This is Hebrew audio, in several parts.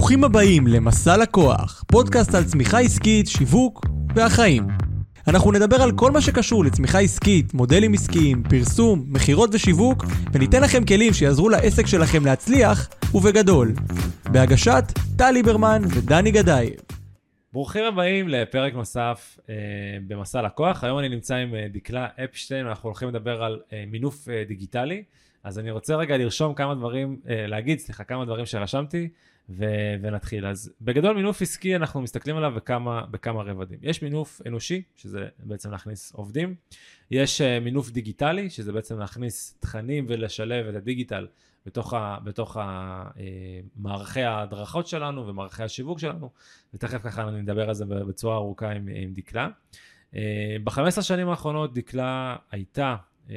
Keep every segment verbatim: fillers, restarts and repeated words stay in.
ברוכים הבאים למסע לקוח, פודקאסט על צמיחה עסקית, שיווק והחיים. אנחנו נדבר על כל מה שקשור לצמיחה עסקית, מודלים עסקיים, פרסום, מחירות ושיווק, וניתן לכם כלים שיעזרו לעסק שלכם להצליח ובגדול. בהגשת טל ליברמן ודני גדאי. ברוכים הבאים לפרק נוסף אה, במסע לקוח. היום אני נמצא עם אה, דקלה אפשטיין, אנחנו הולכים לדבר על אה, מינוף אה, דיגיטלי. אז אני רוצה רגע לרשום כמה דברים, אה, להגיד, סליחה, כמה דברים שרשמתי, ו- ונתחיל. אז בגדול מינוף עסקי אנחנו מסתכלים עליו בכמה, בכמה רבדים. יש מינוף אנושי, שזה בעצם להכניס עובדים. יש uh, מינוף דיגיטלי, שזה בעצם להכניס תכנים ולשלב את הדיגיטל בתוך, ה- בתוך ה- uh, מערכי ההדרכות שלנו ומערכי השיווק שלנו. ותכף ככה אני נדבר על זה בצורה ארוכה עם, עם דקלה. Uh, ב-חמש עשרה שנים האחרונות דקלה הייתה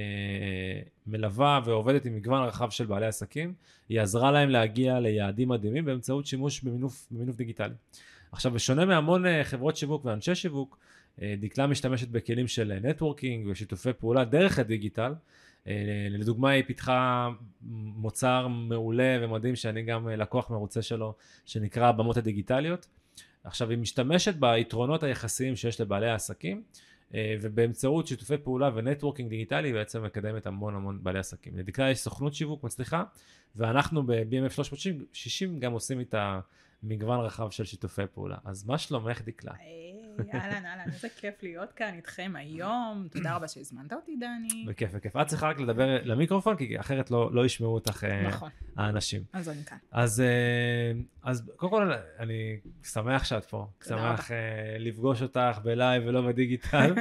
מלווה ועובדת עם מגוון רחב של בעלי עסקים. היא עזרה להם להגיע ליעדים מדהימים באמצעות שימוש במינוף, במינוף דיגיטלי. עכשיו, בשונה מהמון חברות שיווק ואנשי שיווק, דקלה משתמשת בכלים של נטוורקינג ושיתופי פעולה דרך הדיגיטל. לדוגמה, היא פיתחה מוצר מעולה ומדהים שאני גם לקוח מרוצה שלו, שנקרא הבמות הדיגיטליות. עכשיו, היא משתמשת ביתרונות היחסיים שיש לבעלי העסקים, ובאמצעות שיתופי פעולה ונטוורקינג דיגיטלי בעצם מקדמת המון המון בעלי עסקים. לדקלה יש סוכנות שיווק מצליחה, ואנחנו ב-בי אם אף שלוש מאות שישים גם עושים איתה מגוון רחב של שיתופי פעולה. אז מה שלומך דקלה? אהלן, אהלן, איזה כיף להיות כאן איתכם היום. תודה רבה שהזמנת אותי, דני. בכיף, בכיף. את צריכה רק לדבר למיקרופון, כי אחרת לא, לא ישמעו אותך נכון. האנשים. אז אני כאן. אז, אז קודם כל, אני שמח שאת פה. שמח לפגוש אותך בלייב ולא בדיגיטל.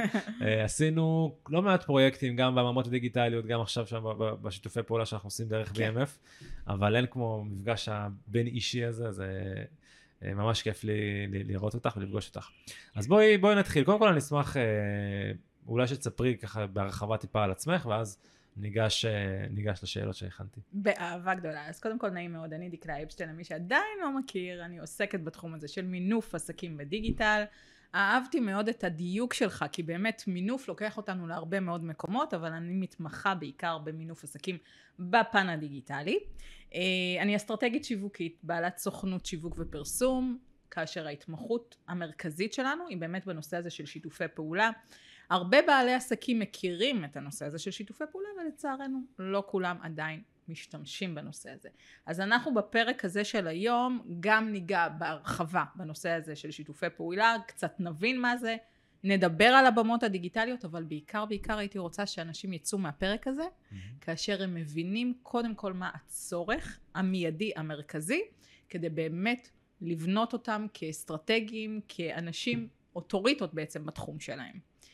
עשינו לא מעט פרויקטים, גם בממות הדיגיטליות, גם עכשיו שם בשיתופי פעולה שאנחנו עושים דרך בי אם אף, אבל אין כמו מפגש הבין אישי הזה, זה ממש כיף לי לראות אותך ולפגוש אותך. אז בואי, בואי נתחיל. קודם כל אני אשמח, אולי שתספרי ככה בהרחבה טיפה על עצמך, ואז ניגש, ניגש לשאלות שהכנתי. באהבה גדולה. אז קודם כל נעים מאוד, אני דקלה אפשטיין, למי שעדיין לא מכיר, אני עוסקת בתחום הזה של מינוף עסקים בדיגיטל. אהבתי מאוד את הדיוק שלך, כי באמת מינוף לוקח אותנו להרבה מאוד מקומות, אבל אני מתמחה בעיקר במינוף עסקים בפן הדיגיטלי. אני אסטרטגית שיווקית, בעלת סוכנות שיווק ופרסום, כאשר ההתמחות המרכזית שלנו היא באמת בנושא הזה של שיתופי פעולה. הרבה בעלי עסקים מכירים את הנושא הזה של שיתופי פעולה, ולצערנו לא כולם עדיין משתמשים בנושא הזה. אז אנחנו בפרק הזה של היום גם ניגע בהרחבה בנושא הזה של שיתופי פעולה, קצת נבין מה זה, נדבר על הבמות הדיגיטליות, אבל בעיקר בעיקר הייתי רוצה שאנשים יצאו מהפרק הזה, mm-hmm. כאשר הם מבינים קודם כל מה הצורך המיידי המרכזי, כדי באמת לבנות אותם כאסטרטגיים, כאנשים אוטוריטות בעצם בתחום שלהם.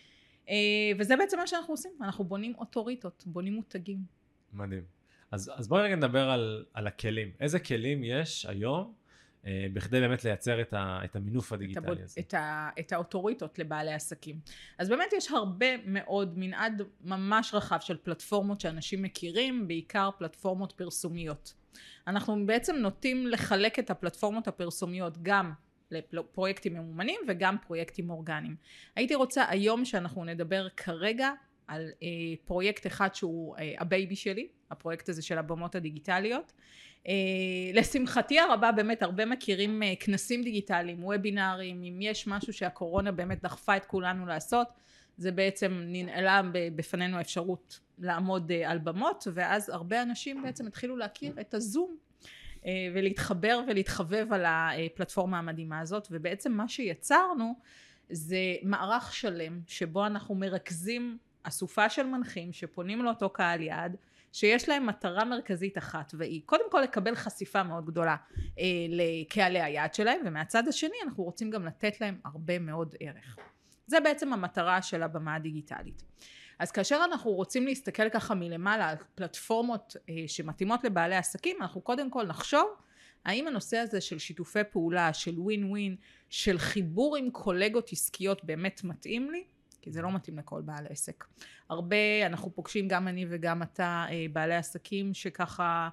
וזה בעצם מה שאנחנו עושים, אנחנו בונים אוטוריטות, בונים מותגים. מדהים. אז, אז בואי רגע נדבר על, על הכלים. איזה כלים יש היום אה, בכדי באמת לייצר את, ה, את המינוף הדיגיטלי את הזה? את, ה, את האוטוריטות לבעלי עסקים. אז באמת יש הרבה מאוד מנעד ממש רחב של פלטפורמות שאנשים מכירים, בעיקר פלטפורמות פרסומיות. אנחנו בעצם נוטים לחלק את הפלטפורמות הפרסומיות גם לפרויקטים ממומנים וגם פרויקטים אורגניים. הייתי רוצה היום שאנחנו נדבר כרגע על אה, פרויקט אחד שהוא אה, הבייבי שלי, הפרויקט הזה של הבמות הדיגיטליות. אה, לשמחתי הרבה באמת הרבה מכירים אה, כנסים דיגיטליים, וובינרים, אם יש משהו שהקורונה באמת דחפה את כולנו לעשות, זה בעצם ננעלה בפנינו האפשרות לעמוד אה, על במות, ואז הרבה אנשים בעצם התחילו להכיר את הזום, אה, ולהתחבר ולהתחבב על הפלטפורמה המדהימה הזאת, ובעצם מה שיצרנו זה מערך שלם, שבו אנחנו מרכזים אסופה של מנחים שפונים לאותו קהל יעד, שיש להם מטרה מרכזית אחת, והיא קודם כל לקבל חשיפה מאוד גדולה אה, לקהלי היעד שלהם, ומהצד השני אנחנו רוצים גם לתת להם הרבה מאוד ערך. זה בעצם המטרה של הבמה הדיגיטלית. אז כאשר אנחנו רוצים להסתכל ככה מלמעלה על פלטפורמות אה, שמתאימות לבעלי עסקים, אנחנו קודם כל נחשוב, האם הנושא הזה של שיתופי פעולה, של ווין ווין, של חיבור עם קולגות עסקיות באמת מתאים לי? כי זה לא מתאים לכל בעל עסק. הרבה, אנחנו פוגשים גם אני וגם אתה, בעלי עסקים שככה,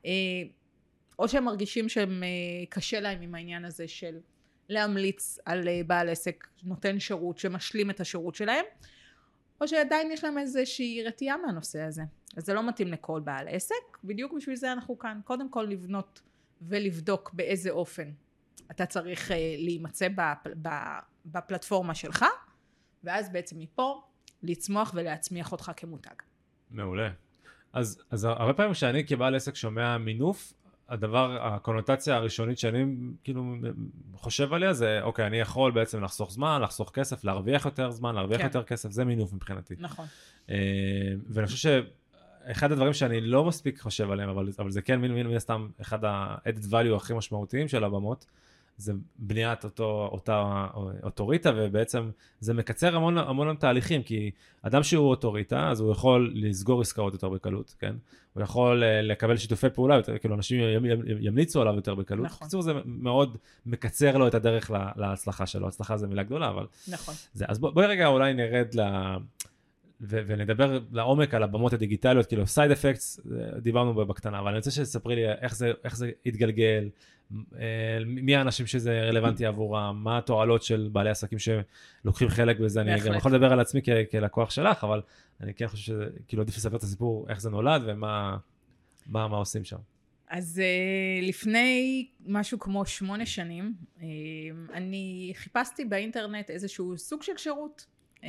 או שהם מרגישים שהם קשה להם עם העניין הזה של להמליץ על בעל עסק נותן שירות שמשלים את השירות שלהם, או שעדיין יש להם איזושהי רתיעה מהנושא הזה. אז זה לא מתאים לכל בעל עסק, בדיוק בשביל זה אנחנו כאן. קודם כל לבנות ולבדוק באיזה אופן אתה צריך להימצא בפלטפורמה שלך, ואז בעצם מפה לצמוח ולהצמיח אותך כמותג. מעולה. אז, אז הרבה פעמים כשאני כבעל עסק שומע מינוף, הדבר, הקונוטציה הראשונית שאני כאילו חושב עליה זה, אוקיי, אני יכול בעצם לחסוך זמן, לחסוך כסף, להרוויח יותר זמן, להרוויח כן. יותר כסף, זה מינוף מבחינתי. נכון. ואני חושב שאחד הדברים שאני לא מספיק חושב עליהם, אבל, אבל זה כן מין, מין, מין סתם אחד ה-added value הכי משמעותיים של הבמות, זה בניית אותו, אותה אוטוריטה, ובעצם זה מקצר המון, המון תהליכים, כי אדם שהוא אוטוריטה, אז הוא יכול לסגור עסקאות יותר בקלות, כן? הוא יכול לקבל שיתופי פעולה, יותר, כאילו אנשים ימליצו עליו יותר בקלות. נכון. בקיצור, זה מאוד מקצר לו את הדרך לה, להצלחה שלו. הצלחה זה מילה גדולה, אבל... נכון. זה, אז בוא, בואי רגע אולי נרד ל... ו- ונדבר לעומק על הבמות הדיגיטליות, כאילו סייד אפקטס, דיברנו בקטנה, אבל אני רוצה שתספרי לי איך זה, איך זה יתגלגל, מי האנשים שזה רלוונטי עבורם, מה התועלות של בעלי עסקים שלוקחים חלק בזה, אני גם יכול לדבר על עצמי כ- כלקוח שלך, אבל אני כן חושב שזה, כאילו עדיף לספר את הסיפור, איך זה נולד ומה מה, מה עושים שם. אז לפני משהו כמו שמונה שנים, אני חיפשתי באינטרנט איזשהו סוג של שירות,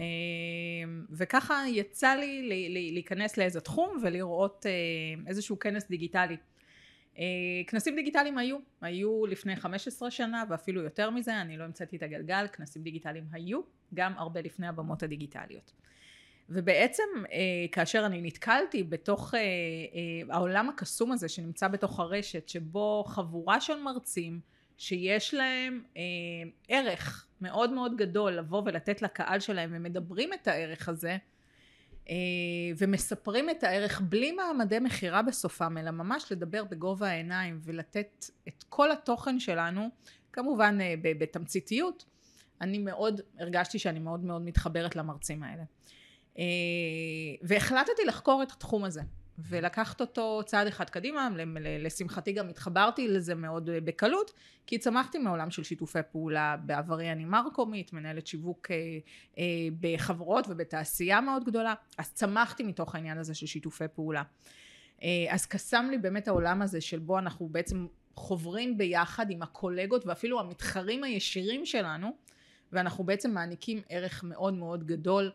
וככה יצא לי להיכנס לאיזה תחום ולראות איזשהו כנס דיגיטלי. כנסים דיגיטליים היו, היו לפני חמש עשרה שנה ואפילו יותר מזה, אני לא המצאתי את הגלגל, כנסים דיגיטליים היו, גם הרבה לפני הבמות הדיגיטליות. ובעצם כאשר אני נתקלתי בתוך העולם הקסום הזה שנמצא בתוך הרשת, שבו חבורה של מרצים שיש להם ערך מאוד מאוד גדול לבוא ולתת לקהל שלהם, ומדברים את הערך הזה, ומספרים את הערך בלי מעמדי מחירה בסופם, אלא ממש לדבר בגובה העיניים ולתת את כל התוכן שלנו, כמובן בתמציתיות. אני מאוד, הרגשתי שאני מאוד מאוד מתחברת למרצים האלה. והחלטתי לחקור את התחום הזה, ולקחת אותו צעד אחד קדימה. לשמחתי גם התחברתי לזה מאוד בקלות, כי צמחתי מעולם של שיתופי פעולה. בעברי אני מרקומית, מנהלת שיווק בחברות ובתעשייה מאוד גדולה, אז צמחתי מתוך העניין הזה של שיתופי פעולה. אז קסם לי באמת העולם הזה של בו אנחנו בעצם חוברים ביחד עם הקולגות ואפילו המתחרים הישירים שלנו, ואנחנו בעצם מעניקים ערך מאוד מאוד גדול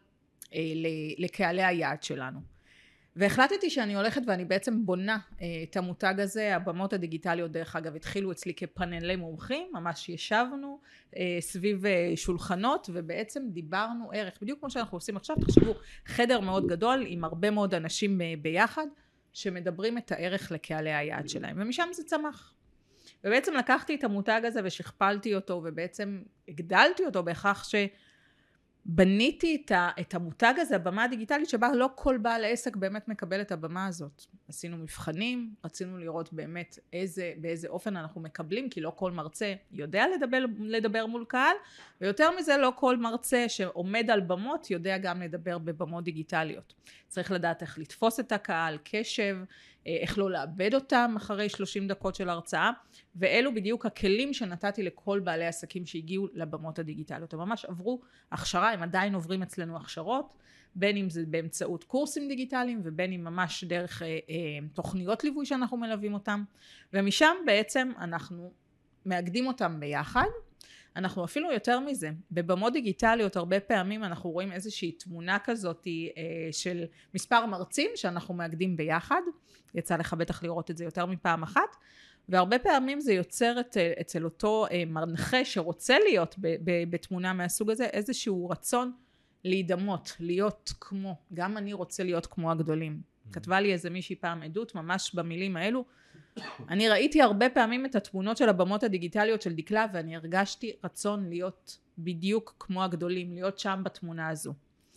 לקהלי היעד שלנו. והחלטתי שאני הולכת ואני בעצם בונה את המותג הזה. הבמות הדיגיטליות דרך אגב התחילו אצלי כפאנלי מומחים, ממש ישבנו סביב שולחנות ובעצם דיברנו ערך, בדיוק כמו שאנחנו עושים עכשיו. תחשבו, חדר מאוד גדול עם הרבה מאוד אנשים ביחד שמדברים את הערך לקהלי היעד שלהם, ומשם זה צמח. ובעצם לקחתי את המותג הזה ושכפלתי אותו, ובעצם הגדלתי אותו בכך ש... בניתי את, ה, את המותג הזה, הבמה הדיגיטלית, שבה לא כל בעל עסק באמת מקבל את הבמה הזאת. עשינו מבחנים, רצינו לראות באמת איזה, באיזה אופן אנחנו מקבלים, כי לא כל מרצה יודע לדבר, לדבר מול קהל, ויותר מזה לא כל מרצה שעומד על במות יודע גם לדבר בבמות דיגיטליות. צריך לדעת איך לתפוס את הקהל, קשב, איך לא לאבד אותם אחרי שלושים דקות של הרצאה, ואלו בדיוק הכלים שנתתי לכל בעלי עסקים שהגיעו לבמות הדיגיטליות. הם ממש עברו הכשרה, הם עדיין עוברים אצלנו הכשרות, בין אם זה באמצעות קורסים דיגיטליים, ובין אם ממש דרך אה, אה, תוכניות ליווי שאנחנו מלווים אותם, ומשם בעצם אנחנו מאגדים אותם ביחד. אנחנו אפילו יותר מזה, בבמות דיגיטליות הרבה פעמים אנחנו רואים איזושהי תמונה כזאת אה, של מספר מרצים שאנחנו מאגדים ביחד, יצא לך בטח לראות את זה יותר מפעם אחת, והרבה פעמים זה יוצר את, אצל אותו אה, מנחה שרוצה להיות ב, ב, בתמונה מהסוג הזה, איזשהו רצון להידמות, להיות כמו, גם אני רוצה להיות כמו הגדולים. Mm-hmm. כתבה לי איזה מישהי פעם עדות, ממש במילים האלו, אני ראיתי הרבה פעמים את התמונות של הבמות הדיגיטליות של דקלה, ואני הרגשתי רצון להיות בדיוק כמו הגדולים, להיות שם בתמונה הזו.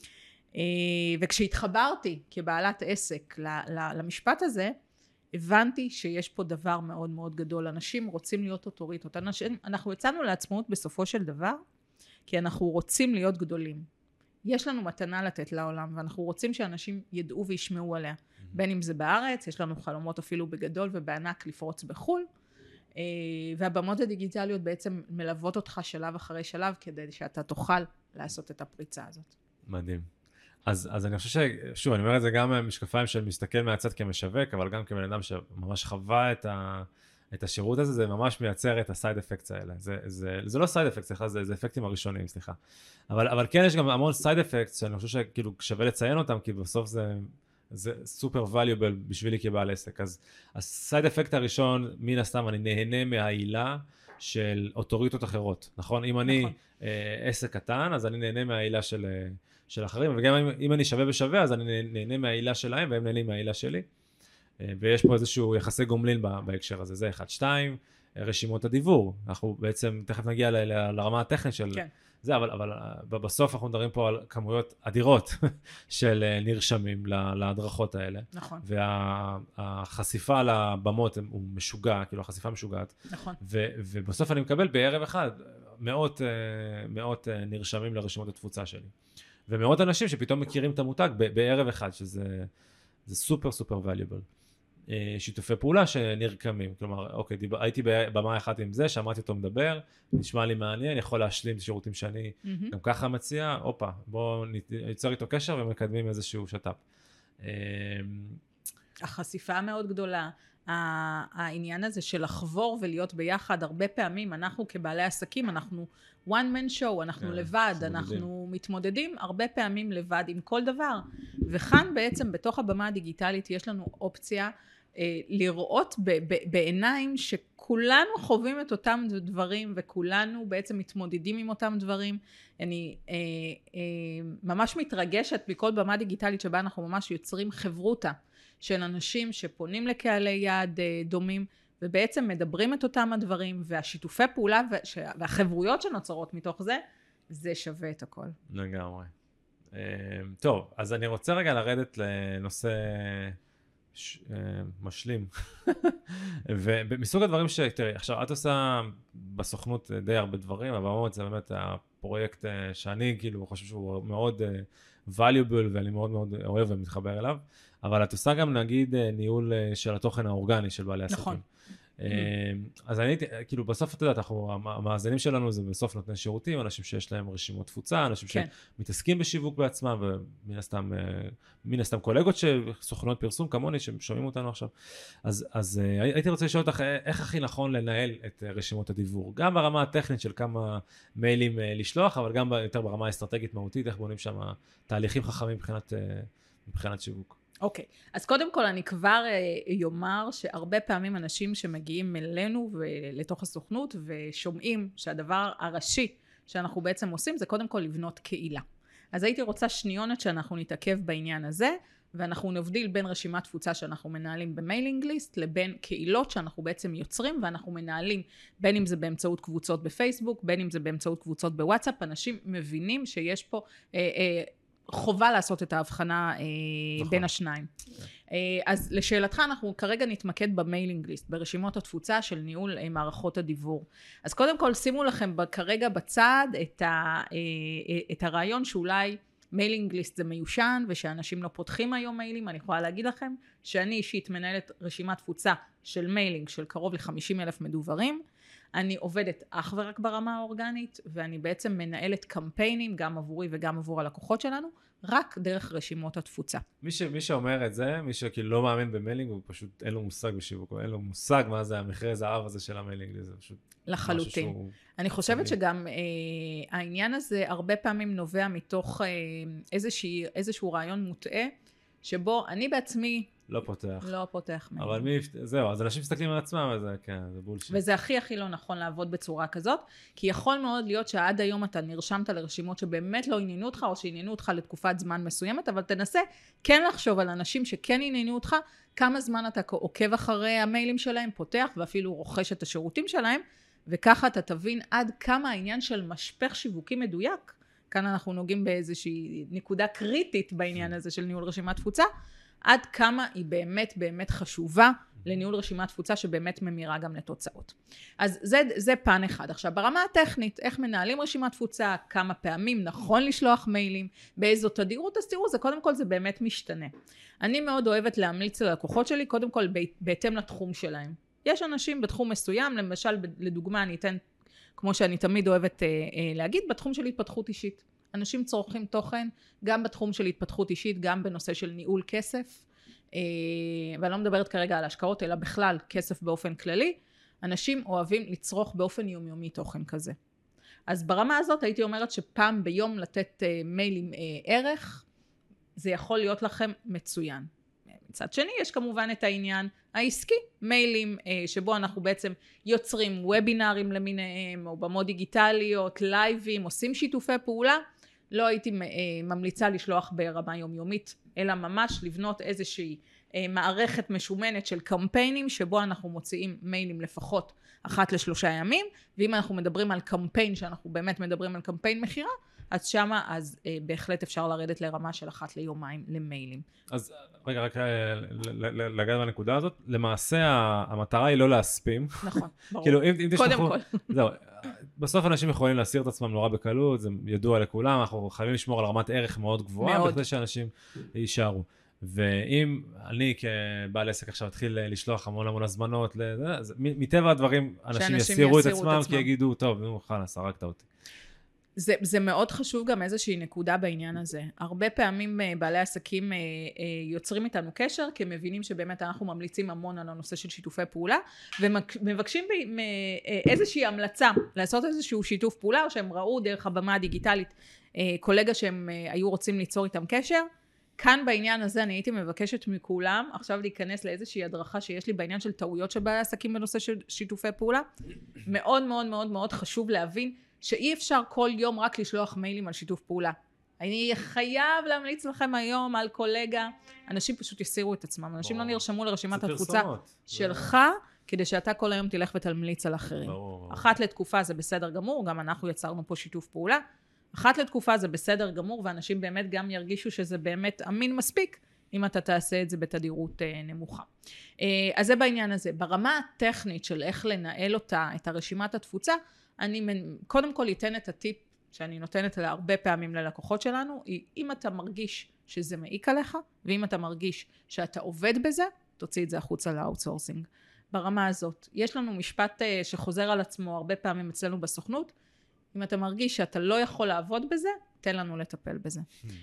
וכשהתחברתי כבעלת עסק למשפט הזה, הבנתי שיש פה דבר מאוד מאוד גדול. אנשים רוצים להיות אוטוריטות. אנשים, אנחנו יצאנו לעצמאות בסופו של דבר, כי אנחנו רוצים להיות גדולים. יש לנו מתנה לתת לעולם, ואנחנו רוצים שאנשים ידעו וישמעו עליה. בין אם זה בארץ, יש לנו חלומות אפילו בגדול ובענק לפרוץ בחול, והבמות הדיגיטליות בעצם מלוות אותך שלב אחרי שלב, כדי שאתה תוכל לעשות את הפריצה הזאת. מדהים. אז, אז אני חושב ש... שוב, אני אומר את זה גם משקפיים של מסתכל מהצד כמשווק, אבל גם כבן אדם שממש חווה את, ה, את השירות הזה, זה ממש מייצר את הסייד אפקטס האלה. זה, זה, זה לא סייד אפקטס, סליחה, זה, זה אפקטים הראשונים, סליחה. אבל, אבל כן יש גם המון סייד אפקטס, שאני חושב שכאילו שווה לציין אותם, כי בסוף זה, זה סופר valuable בשבילי כבעל עסק. אז הסייד אפקט הראשון, מן הסתם, אני נהנה מהעילה של אוטוריטות אחרות, נכון? אם אני אה, עסק קטן, אז אני נהנה מהעילה של, של אחרים, וגם אם, אם אני שווה בשווה, אז אני נהנה מהעילה שלהם, והם נהנים מהעילה שלי. ויש פה איזשהו יחסי גומלין בהקשר הזה, זה אחד. שתיים, רשימות הדיבור. אנחנו בעצם תכף נגיע ל- ל- לרמה הטכנית של כן. זה, אבל, אבל בסוף אנחנו מדברים פה על כמויות אדירות של נרשמים להדרכות האלה. נכון. והחשיפה לבמות הוא משוגע, כאילו החשיפה משוגעת. נכון. ו, ובסוף אני מקבל בערב אחד מאות, מאות נרשמים לרשימות התפוצה שלי. ומאות אנשים שפתאום מכירים את המותג בערב אחד, שזה זה סופר סופר valuable. שיתופי פעולה שנרקמים, כלומר, אוקיי, דיבר, הייתי במה אחת עם זה, שמעתי אותו מדבר, נשמע לי מעניין, יכול להשלים את השירותים שאני mm-hmm. גם ככה מציע, אופה, בואו ניצור איתו קשר ומקדמים איזשהו שטאפ. החשיפה מאוד גדולה, העניין הזה של לחבור ולהיות ביחד, הרבה פעמים אנחנו כבעלי עסקים, אנחנו one man show, אנחנו yeah, לבד, אנחנו מתמודדים הרבה פעמים לבד עם כל דבר, וכאן בעצם בתוך הבמה הדיגיטלית יש לנו אופציה אה, לראות ב- ב- בעיניים שכולנו חווים את אותם דברים, וכולנו בעצם מתמודדים עם אותם דברים. אני אה, אה, ממש מתרגשת בכל במה דיגיטלית שבה אנחנו ממש יוצרים חברותה, של אנשים שפונים לקהלי יעד דומים, ובעצם מדברים את אותם הדברים, והשיתופי פעולה והחברויות שנוצרות מתוך זה, זה שווה את הכל. לגמרי. טוב, אז אני רוצה רגע לרדת לנושא משלים. ומסוג הדברים ש... תראי, עכשיו, את עושה בסוכנות די הרבה דברים, אבל באמת זה באמת הפרויקט שאני כאילו חושב שהוא מאוד valuable, ואני מאוד מאוד אוהב ומתחבר אליו. אבל את עושה גם נגיד ניהול של התוכן האורגני של בעלי עסקים. נכון. אז אני, כאילו בסוף את יודעת, אנחנו, המאזינים שלנו זה בסוף נותני שירותים, אנשים שיש להם רשימות תפוצה, אנשים כן. שמתעסקים בשיווק בעצמם, ומן הסתם, מן הסתם קולגות של סוכנות פרסום כמוני, ששומעים אותנו עכשיו. אז, אז הייתי רוצה לשאול אותך, איך הכי נכון לנהל את רשימות הדיבור? גם ברמה הטכנית של כמה מיילים לשלוח, אבל גם יותר ברמה האסטרטגית מהותית, איך בונים שם תהליכים חכמים מבחינת, מבחינת שיווק. אוקיי, okay. אז קודם כל אני כבר uh, יאמר שהרבה פעמים אנשים שמגיעים אלינו ולתוך הסוכנות ושומעים שהדבר הראשי שאנחנו בעצם עושים זה קודם כל לבנות קהילה. אז הייתי רוצה שניונת שאנחנו נתעכב בעניין הזה, ואנחנו נבדיל בין רשימת תפוצה שאנחנו מנהלים במיילינג ליסט לבין קהילות שאנחנו בעצם יוצרים ואנחנו מנהלים, בין אם זה באמצעות קבוצות בפייסבוק, בין אם זה באמצעות קבוצות בוואטסאפ. אנשים מבינים שיש פה אה, אה, חובה לעשות את ההבחנה אה, נכון. בין השניים. אה, אז לשאלתך, אנחנו כרגע נתמקד במיילינג ליסט, ברשימות התפוצה של ניהול אה, מערכות הדיבור. אז קודם כל, שימו לכם כרגע בצד את, ה, אה, את הרעיון שאולי מיילינג ליסט זה מיושן, ושאנשים לא פותחים היום מיילים. אני יכולה להגיד לכם שאני אישית מנהלת רשימת תפוצה של מיילינג של קרוב ל-חמישים אלף מדוברים. אני עובדת אך ורק ברמה האורגנית, ואני בעצם מנהלת קמפיינים, גם עבורי וגם עבור הלקוחות שלנו, רק דרך רשימות התפוצה. מי, ש, מי שאומר את זה, מי שכאילו לא מאמין במיילינג, הוא פשוט אין לו מושג בשיווק, אין לו מושג מה זה המחיר זהב הזה של המיילינג, זה פשוט לחלוטין. אני חושבת שגם אה, העניין הזה הרבה פעמים נובע מתוך אה, איזושהי, איזשהו רעיון מוטעה, שבו אני בעצמי לא פותח. לא פותח. אבל מי, זהו, אז אנשים מסתכלים על עצמם, וזה, כן, זה בולשיט. וזה הכי הכי לא נכון לעבוד בצורה כזאת, כי יכול מאוד להיות שעד היום אתה נרשמת לרשימות שבאמת לא עניינו אותך, או שעניינו אותך לתקופת זמן מסוימת, אבל תנסה כן לחשוב על אנשים שכן עניינו אותך, כמה זמן אתה עוקב אחרי המיילים שלהם, פותח, ואפילו רוכש את השירותים שלהם, וככה אתה תבין עד כמה העניין של משפך שיווקי מדויק, כאן אנחנו נוגעים באיזושהי נקודה קריטית בעניין הזה של ניהול רשימת תפוצה, עד כמה היא באמת באמת חשובה לניהול רשימת תפוצה שבאמת ממירה גם לתוצאות. אז זה, זה פן אחד. עכשיו, ברמה הטכנית, איך מנהלים רשימת תפוצה, כמה פעמים נכון לשלוח מיילים, באיזו תדירות, אז תראו, זה קודם כל זה באמת משתנה. אני מאוד אוהבת להמליץ ללקוחות שלי, קודם כל בהתאם לתחום שלהם. יש אנשים בתחום מסוים, למשל, לדוגמה, אני אתן, כמו שאני תמיד אוהבת אה, אה, להגיד, בתחום של התפתחות אישית. אנשים צורכים תוכן, גם בתחום של התפתחות אישית, גם בנושא של ניהול כסף, ואני לא מדברת כרגע על השקעות, אלא בכלל כסף באופן כללי, אנשים אוהבים לצרוך באופן יומיומי תוכן כזה. אז ברמה הזאת הייתי אומרת שפעם ביום לתת מיילים ערך, זה יכול להיות לכם מצוין. מצד שני, יש כמובן את העניין העסקי, מיילים שבו אנחנו בעצם יוצרים וובינרים למיניהם, או במות דיגיטליות, לייבים, עושים שיתופי פעולה. לא הייתי ממליצה לשלוח ברמה יומיומית, אלא ממש לבנות איזושהי מערכת משומנת של קמפיינים, שבו אנחנו מוציאים מיילים לפחות אחת לשלושה ימים, ואם אנחנו מדברים על קמפיין, שאנחנו באמת מדברים על קמפיין מחירה, אז שמה, אז אה, בהחלט אפשר לרדת לרמה של אחת ליומיים למיילים. אז רגע, רק לגעת בנקודה הזאת, למעשה המטרה היא לא להספים. נכון, ברור. כאילו, אם, אם קודם תשלחו, כל. זהו, בסוף אנשים יכולים להסיר את עצמם נורא בקלות, זה ידוע לכולם, אנחנו חייבים לשמור על רמת ערך מאוד גבוהה, מאוד. בכדי שאנשים יישארו. ואם אני כבעל עסק עכשיו אתחיל לשלוח המון המון הזמנות, מטבע הדברים אנשים יסירו את עצמם, כי יגידו, טוב, נו, חלאס, הרגת אותי. זה, זה מאוד חשוב גם איזושהי נקודה בעניין הזה. הרבה פעמים בעלי עסקים יוצרים איתנו קשר, כי הם מבינים שבאמת אנחנו ממליצים המון על הנושא של שיתופי פעולה, ומבקשים איזושהי המלצה, לעשות איזשהו שיתוף פעולה, או שהם ראו דרך הבמה הדיגיטלית קולגה שהם היו רוצים ליצור איתם קשר. כאן בעניין הזה אני הייתי מבקשת מכולם עכשיו להיכנס לאיזושהי הדרכה שיש לי בעניין של טעויות של בעלי עסקים בנושא של שיתופי פעולה. מאוד מאוד מאוד מאוד חשוב להבין שאי אפשר כל יום רק לשלוח מיילים על שיתוף פעולה. אני חייב להמליץ לכם היום על קולגה, אנשים פשוט יסירו את עצמם, אנשים לא נרשמו לרשימת התפוצה שלך, כדי שאתה כל היום תלך ותמליץ על אחרים. אחת לתקופה זה בסדר גמור, גם אנחנו יצרנו פה שיתוף פעולה, אחת לתקופה זה בסדר גמור, ואנשים באמת גם ירגישו שזה באמת אמין מספיק, אם אתה תעשה את זה בתדירות נמוכה. אז זה בעניין הזה. ברמה הטכנית של איך לנהל אותה, את הרשימת התפוצה, אני קודם כל אתן את הטיפ שאני נותנת לה הרבה פעמים ללקוחות שלנו, היא אם אתה מרגיש שזה מעיק עליך, ואם אתה מרגיש שאתה עובד בזה, תוציא את זה החוצה לאוטסורסינג. ברמה הזאת, יש לנו משפט שחוזר על עצמו הרבה פעמים אצלנו בסוכנות, אם אתה מרגיש שאתה לא יכול לעבוד בזה, תן לנו לטפל בזה.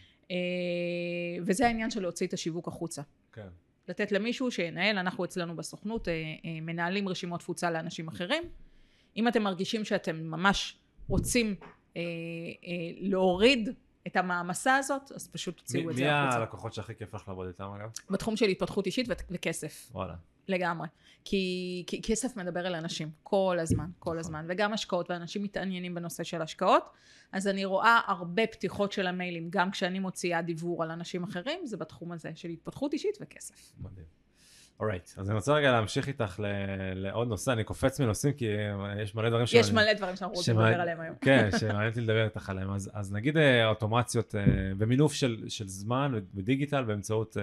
וזה העניין של להוציא את השיווק החוצה. כן. לתת למישהו שינהל, אנחנו אצלנו בסוכנות, מנהלים רשימות תפוצה לאנשים אחרים. אם אתם מרגישים שאתם ממש רוצים להוריד את המעמסה הזאת, אז פשוט תוציאו את זה החוצה. מי הלקוחות שהכי כיף לך לעבוד איתם, אגב? בתחום של התפתחות אישית וכסף. וואלה. לגמרי. כי, כי כסף מדבר אל אנשים כל הזמן, כל הזמן, וגם השקעות, ואנשים מתעניינים בנושא של השקעות, אז אני רואה הרבה פתיחות של המיילים, גם כשאני מוציאה דיוור על אנשים אחרים, זה בתחום הזה של התפתחות אישית וכסף. מדהים. אורייט, אז אני רוצה רגע להמשיך איתך לעוד נושא, אני קופץ מנושאים, כי יש מלא דברים יש מלא דברים שאנחנו רוצים לדבר עליהם היום. כן, שמעניין אותי לדבר איתך עליהם. אז נגיד אוטומציות ומינוף של זמן ודיגיטל באמצעות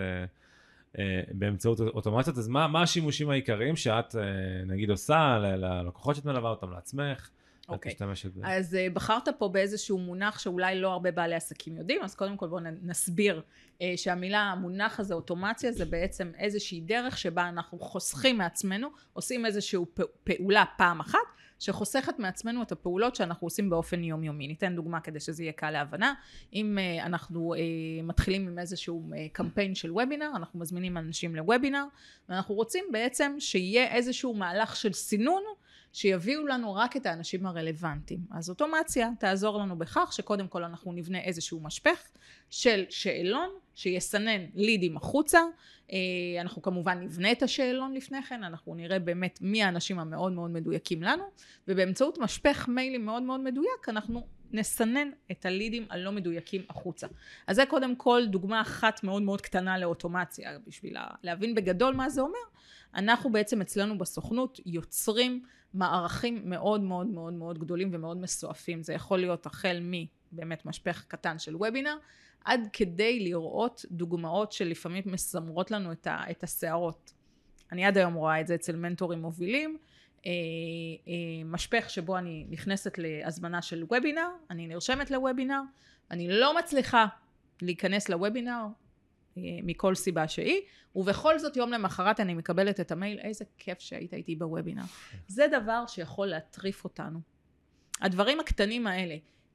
באמצעות אוטומציות, אז מה השימושים העיקריים שאת נגיד עושה ללקוחות שאת מלווה אותם לעצמך? אוקיי, אז בחרת פה באיזשהו מונח שאולי לא הרבה בעלי עסקים יודעים, אז קודם כל בואו נסביר שהמילה, המונח הזה, אוטומציה, זה בעצם איזושהי דרך שבה אנחנו חוסכים מעצמנו, עושים איזושהי פעולה פעם אחת, שחוסכת מעצמנו את הפעולות שאנחנו עושים באופן יומיומי. ניתן דוגמה כדי שזה יהיה קל להבנה. אם אנחנו מתחילים עם איזשהו קמפיין של וובינר, אנחנו מזמינים אנשים לוובינר, ואנחנו רוצים בעצם שיהיה איזשהו מהלך של סינון, שיביאו לנו רק את האנשים הרלוונטיים. אז אוטומציה תעזור לנו בכך שקודם כל אנחנו נבנה איזשהו משפך של שאלון שיסנן לידים החוצה. אנחנו כמובן נבנה את השאלון לפני כן, אנחנו נראה באמת מי האנשים המאוד מאוד מדויקים לנו, ובאמצעות משפך מיילים מאוד מאוד מדויק אנחנו נסנן את הלידים הלא מדויקים החוצה. אז זה קודם כל דוגמה אחת מאוד מאוד קטנה לאוטומציה, בשביל להבין בגדול מה זה אומר. אנחנו בעצם אצלנו בסוכנות יוצרים מערכים מאוד מאוד מאוד מאוד גדולים ומאוד מסועפים. זה יכול להיות החל מבאמת משפך קטן של וובינר, עד כדי לראות דוגמאות שלפעמים מסמרות לנו את, ה, את השערות. אני עד היום רואה את זה אצל מנטורים מובילים, אה, אה, משפך שבו אני נכנסת להזמנה של וובינר, אני נרשמת לוובינר, אני לא מצליחה להיכנס לוובינר, מכל סיבה שהיא, ובכל זאת יום למחרת אני מקבלת את המייל, איזה כיף שהיית איתי בוובינר. זה דבר שיכול להטריף אותנו. הדברים הקטנים האלה,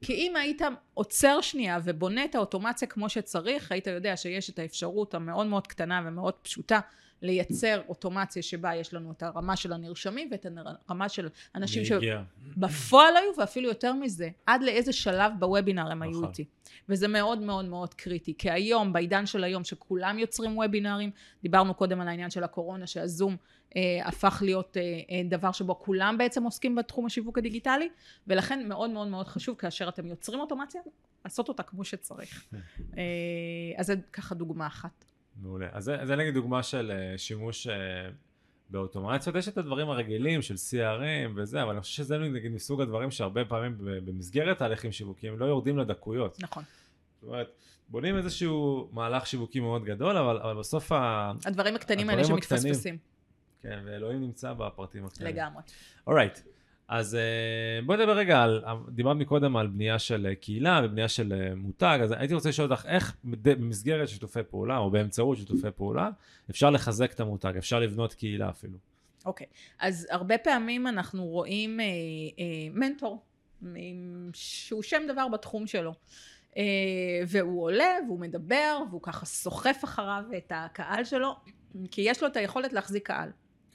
כי אם היית עוצר שנייה ובונה את האוטומציה כמו שצריך, היית יודע שיש את האפשרות המאוד מאוד קטנה ומאוד פשוטה לייצר אוטומציה שבה יש לנו את הרמה של הנרשמים ואת הרמה של אנשים שבפועל היו, ואפילו יותר מזה, עד לאיזה שלב בוובינר הם היו איתי. וזה מאוד מאוד מאוד קריטי, כי היום, בעידן של היום שכולם יוצרים וובינרים, דיברנו קודם על העניין של הקורונה, שהזום אה, הפך להיות אה, אה, דבר שבו כולם בעצם עוסקים בתחום השיווק הדיגיטלי, ולכן מאוד מאוד מאוד חשוב, כאשר אתם יוצרים אוטומציה, לעשות אותה כמו שצריך. אה, אז זה ככה דוגמה אחת. מעולה. אז זה, זה נגיד דוגמה של uh, שימוש uh, באוטומציות. יש את הדברים הרגילים של סי אר אם וזה, אבל אני חושב שזה נגיד מסוג הדברים שהרבה פעמים במסגרת תהליכים שיווקיים לא יורדים לדקויות. נכון. זאת אומרת, בונים איזשהו מהלך שיווקי מאוד גדול, אבל, אבל בסוף ה... הדברים הקטנים האלה שמתפספסים. כן, ואלוהים נמצא בפרטים הקטנים. לגמרי. Alright. אז בואי נדבר רגע על, דיברת מקודם על בנייה של קהילה ובנייה של מותג, אז הייתי רוצה לשאול אותך איך במסגרת שיתופי פעולה או באמצעות שיתופי פעולה אפשר לחזק את המותג, אפשר לבנות קהילה אפילו. אוקיי, אז הרבה פעמים אנחנו רואים אה, אה, מנטור, שהוא שם דבר בתחום שלו, אה, והוא עולה והוא מדבר והוא ככה סוחף אחריו את הקהל שלו, כי יש לו את היכולת להחזיק קהל.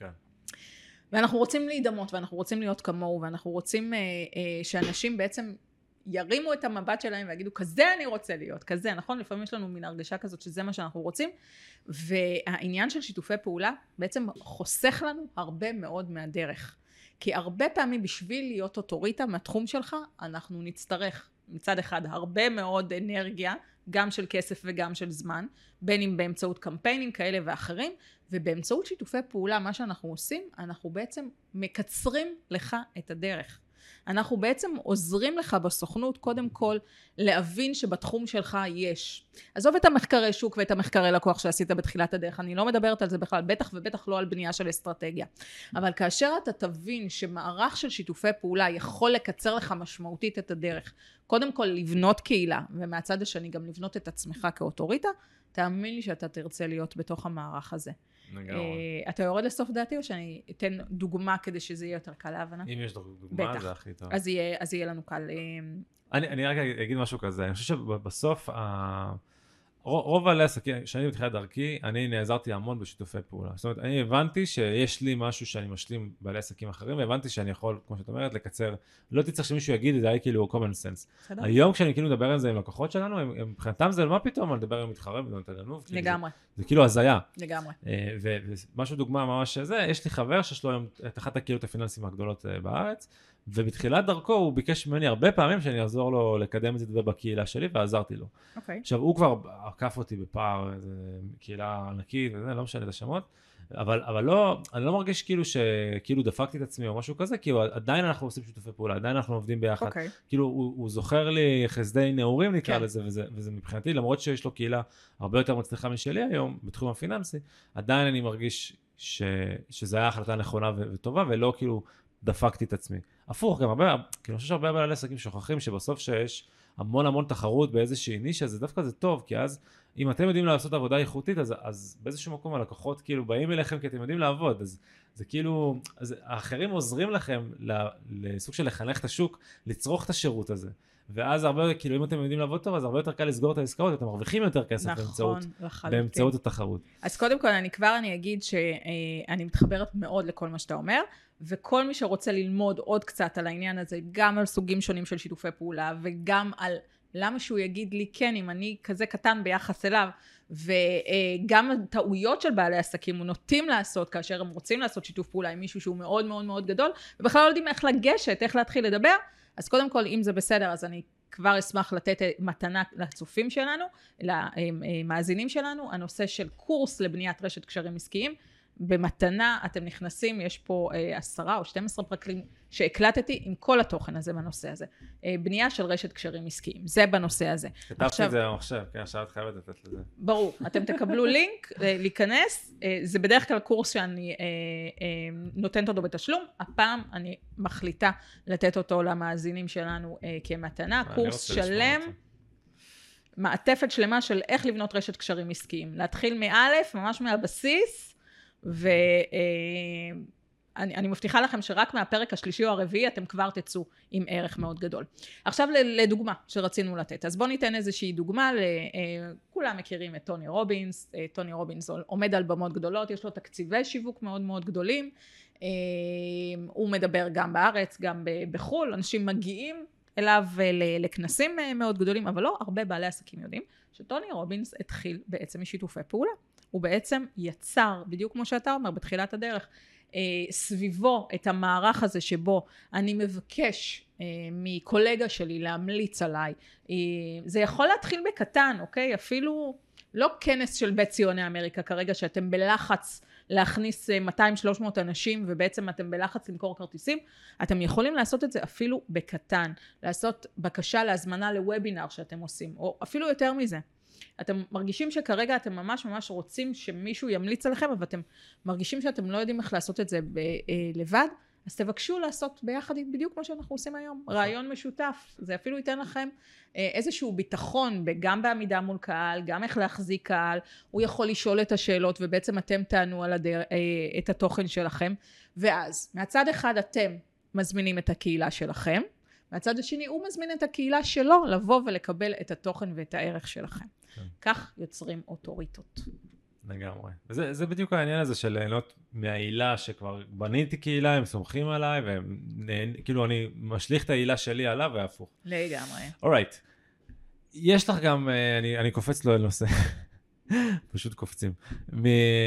ואנחנו רוצים להידמות, ואנחנו רוצים להיות כמוהו, ואנחנו רוצים אה, אה, שאנשים בעצם ירימו את המבט שלהם ויגידו, כזה אני רוצה להיות, כזה, נכון? לפעמים יש לנו מין הרגשה כזאת שזה מה שאנחנו רוצים, והעניין של שיתופי פעולה בעצם חוסך לנו הרבה מאוד מהדרך. כי הרבה פעמים בשביל להיות אוטוריטה מהתחום שלך, אנחנו נצטרך מצד אחד הרבה מאוד אנרגיה, גם של כסף וגם של זמן, בין אם באמצעות קמפיינים כאלה ואחרים, ובאמצעות שיתופי פעולה, מה שאנחנו עושים, אנחנו בעצם מקצרים לך את הדרך. אנחנו בעצם עוזרים לך בסוכנות, קודם כל, להבין שבתחום שלך יש. עזוב את המחקרי שוק ואת המחקרי לקוח שעשית בתחילת הדרך, אני לא מדברת על זה בכלל, בטח ובטח לא על בנייה של אסטרטגיה. אבל כאשר אתה תבין שמערך של שיתופי פעולה יכול לקצר לך משמעותית את הדרך, קודם כל לבנות קהילה, ומהצד השני גם לבנות את עצמך כאוטוריטה, תאמין לי שאתה תרצה להיות בתוך המערך הזה. אתה יורד לסוף דעתי או שאני אתן דוגמה כדי שזה יהיה יותר קל להבנה? אם יש דוגמה זה הכי טוב. אז יהיה לנו קל. אני רק אגיד משהו כזה, אני חושב שבסוף רוב בעלי עסקים, כשאני בתחילת דרכי, אני נעזרתי המון בשיתופי פעולה. זאת אומרת, אני הבנתי שיש לי משהו שאני משלים בעלי עסקים אחרים, והבנתי שאני יכול, כמו שאת אומרת, לקצר. לא תצטרך שמישהו יגיד את זה, היה כאילו common sense. היום כשאני כאילו מדבר על זה עם לקוחות שלנו, הם מבחינתם זה, מה פתאום, אני מדבר עם מתחרה בדונת הגנוב. לגמרי. זה כאילו הזיה. לגמרי. ומשהו דוגמה ממש שזה, יש לי חבר שיש לו את אחת הקהילות הפיננסיים הגדולות בארץ, ובתחילת דרכו הוא ביקש ממני הרבה פעמים שאני אעזור לו לקדם את זה בקהילה שלי, ועזרתי לו. Okay. עכשיו, הוא כבר עקף אותי בפער, איזו קהילה ענקית, וזה, לא משנה את השמות, אבל, אבל לא, אני לא מרגיש כאילו שכאילו דפקתי את עצמי או משהו כזה, כי עדיין אנחנו עושים שיתופי פעולה, עדיין אנחנו עובדים ביחד. Okay. כאילו, הוא, הוא זוכר לי חסדי נעורים נקרא okay. לזה, וזה, וזה מבחינתי, למרות שיש לו קהילה הרבה יותר מצליחה משלי היום, בתחום הפיננסי, עדיין אני מרגיש ש, שזה היה החלטה נכונה וטובה, ולא כאילו דפקתי את עצמי. הפוך, גם הרבה, כאילו, אני חושב שהרבה בעלי עסקים שוכחים שבסוף שיש המון המון תחרות באיזושהי נישה, זה דווקא זה טוב, כי אז אם אתם יודעים לעשות עבודה איכותית, אז, אז באיזשהו מקום הלקוחות כאילו באים אליכם כי אתם יודעים לעבוד, אז זה כאילו, אז האחרים עוזרים לכם לסוג של לחנך את השוק, לצרוך את השירות הזה. ואז הרבה, כאילו, אם אתם יודעים לעבוד טוב, אז הרבה יותר קל לסגור את העסקאות, אתם מרוויחים יותר כסף נכון, באמצעות, לחלוטין. באמצעות התחרות. אז קודם כל, אני כבר אני אגיד שאני מתחברת מאוד לכל מה שאתה אומר, וכל מי שרוצה ללמוד עוד קצת על העניין הזה, גם על סוגים שונים של שיתופי פעולה, וגם על למה שהוא יגיד לי כן, אם אני כזה קטן ביחס אליו, וגם טעויות של בעלי עסקים הוא נוטים לעשות, כאשר הם רוצים לעשות שיתוף פעולה עם מישהו שהוא מאוד מאוד מאוד גדול, ובכלל לא יודעים איך לגשת, איך להתחיל לדבר, אז קודם כל, אם זה בסדר, אז אני כבר אשמח לתת מתנה לצופים שלנו, למאזינים שלנו, הנושא של קורס לבניית רשת קשרים עסקיים, במתנה אתם נכנסים, יש פה עשרה או שתים עשרה פרקים שהקלטתי עם כל התוכן הזה בנושא הזה. בנייה של רשת קשרים עסקיים, זה בנושא הזה. כתבתי את זה במחשב, כן, עכשיו את חייבת לתת לזה. ברור, אתם תקבלו לינק להיכנס, זה בדרך כלל קורס שאני נותנת אותו בתשלום, הפעם אני מחליטה לתת אותו למאזינים שלנו כמתנה, קורס שלם, מעטפת שלמה של איך לבנות רשת קשרים עסקיים. להתחיל מאלף, ממש מהבסיס, אני, אני מבטיחה לכם שרק מהפרק השלישי או הרביעי אתם כבר תצאו עם ערך מאוד גדול. עכשיו לדוגמה שרצינו לתת. אז בואו ניתן איזושהי דוגמה, כולם מכירים את טוני רובינס, טוני רובינס עומד על במות גדולות, יש לו תקציבי שיווק מאוד מאוד גדולים, הוא מדבר גם בארץ, גם בחול, אנשים מגיעים אליו לכנסים מאוד גדולים, אבל לא הרבה בעלי עסקים יודעים שטוני רובינס התחיל בעצם משיתופי פעולה. הוא בעצם יצר, בדיוק כמו שאתה אומר, בתחילת הדרך, סביבו את המערך הזה שבו אני מבקש מקולגה שלי להמליץ עליי. זה יכול להתחיל בקטן, אוקיי? אפילו לא כנס של בית ציוני אמריקה כרגע, שאתם בלחץ להכניס מאתיים שלוש מאות אנשים, ובעצם אתם בלחץ למכור כרטיסים. אתם יכולים לעשות את זה אפילו בקטן, לעשות בקשה להזמנה לוובינר שאתם עושים, או אפילו יותר מזה. אתם מרגישים שכרגע אתם ממש ממש רוצים שמישהו ימליץ עליכם, אבל אתם מרגישים שאתם לא יודעים איך לעשות את זה ב- לבד, אז תבקשו לעשות ביחד בדיוק כמו שאנחנו עושים היום, רעיון משותף. זה אפילו ייתן לכם איזשהו ביטחון, גם בעמידה מול קהל, גם איך להחזיק קהל, הוא יכול לשאול את השאלות ובעצם אתם תענו על הדר... את התוכן שלכם, ואז מהצד אחד אתם מזמינים את הקהילה שלכם, מהצד השני הוא מזמין את הקהילה שלו לבוא ולקבל את התוכן ואת הערך שלכם. כן. כך יוצרים אוטוריטות. לגמרי. זה, זה בדיוק העניין הזה של ליהנות מהעילה שכבר בניתי קהילה, הם סומכים עליי, וכאילו אני משליך את העילה שלי עליו והפוך. לגמרי. Alright. יש לך גם, אני, אני קופץ לו אל נושא. פשוט קופצים. מ...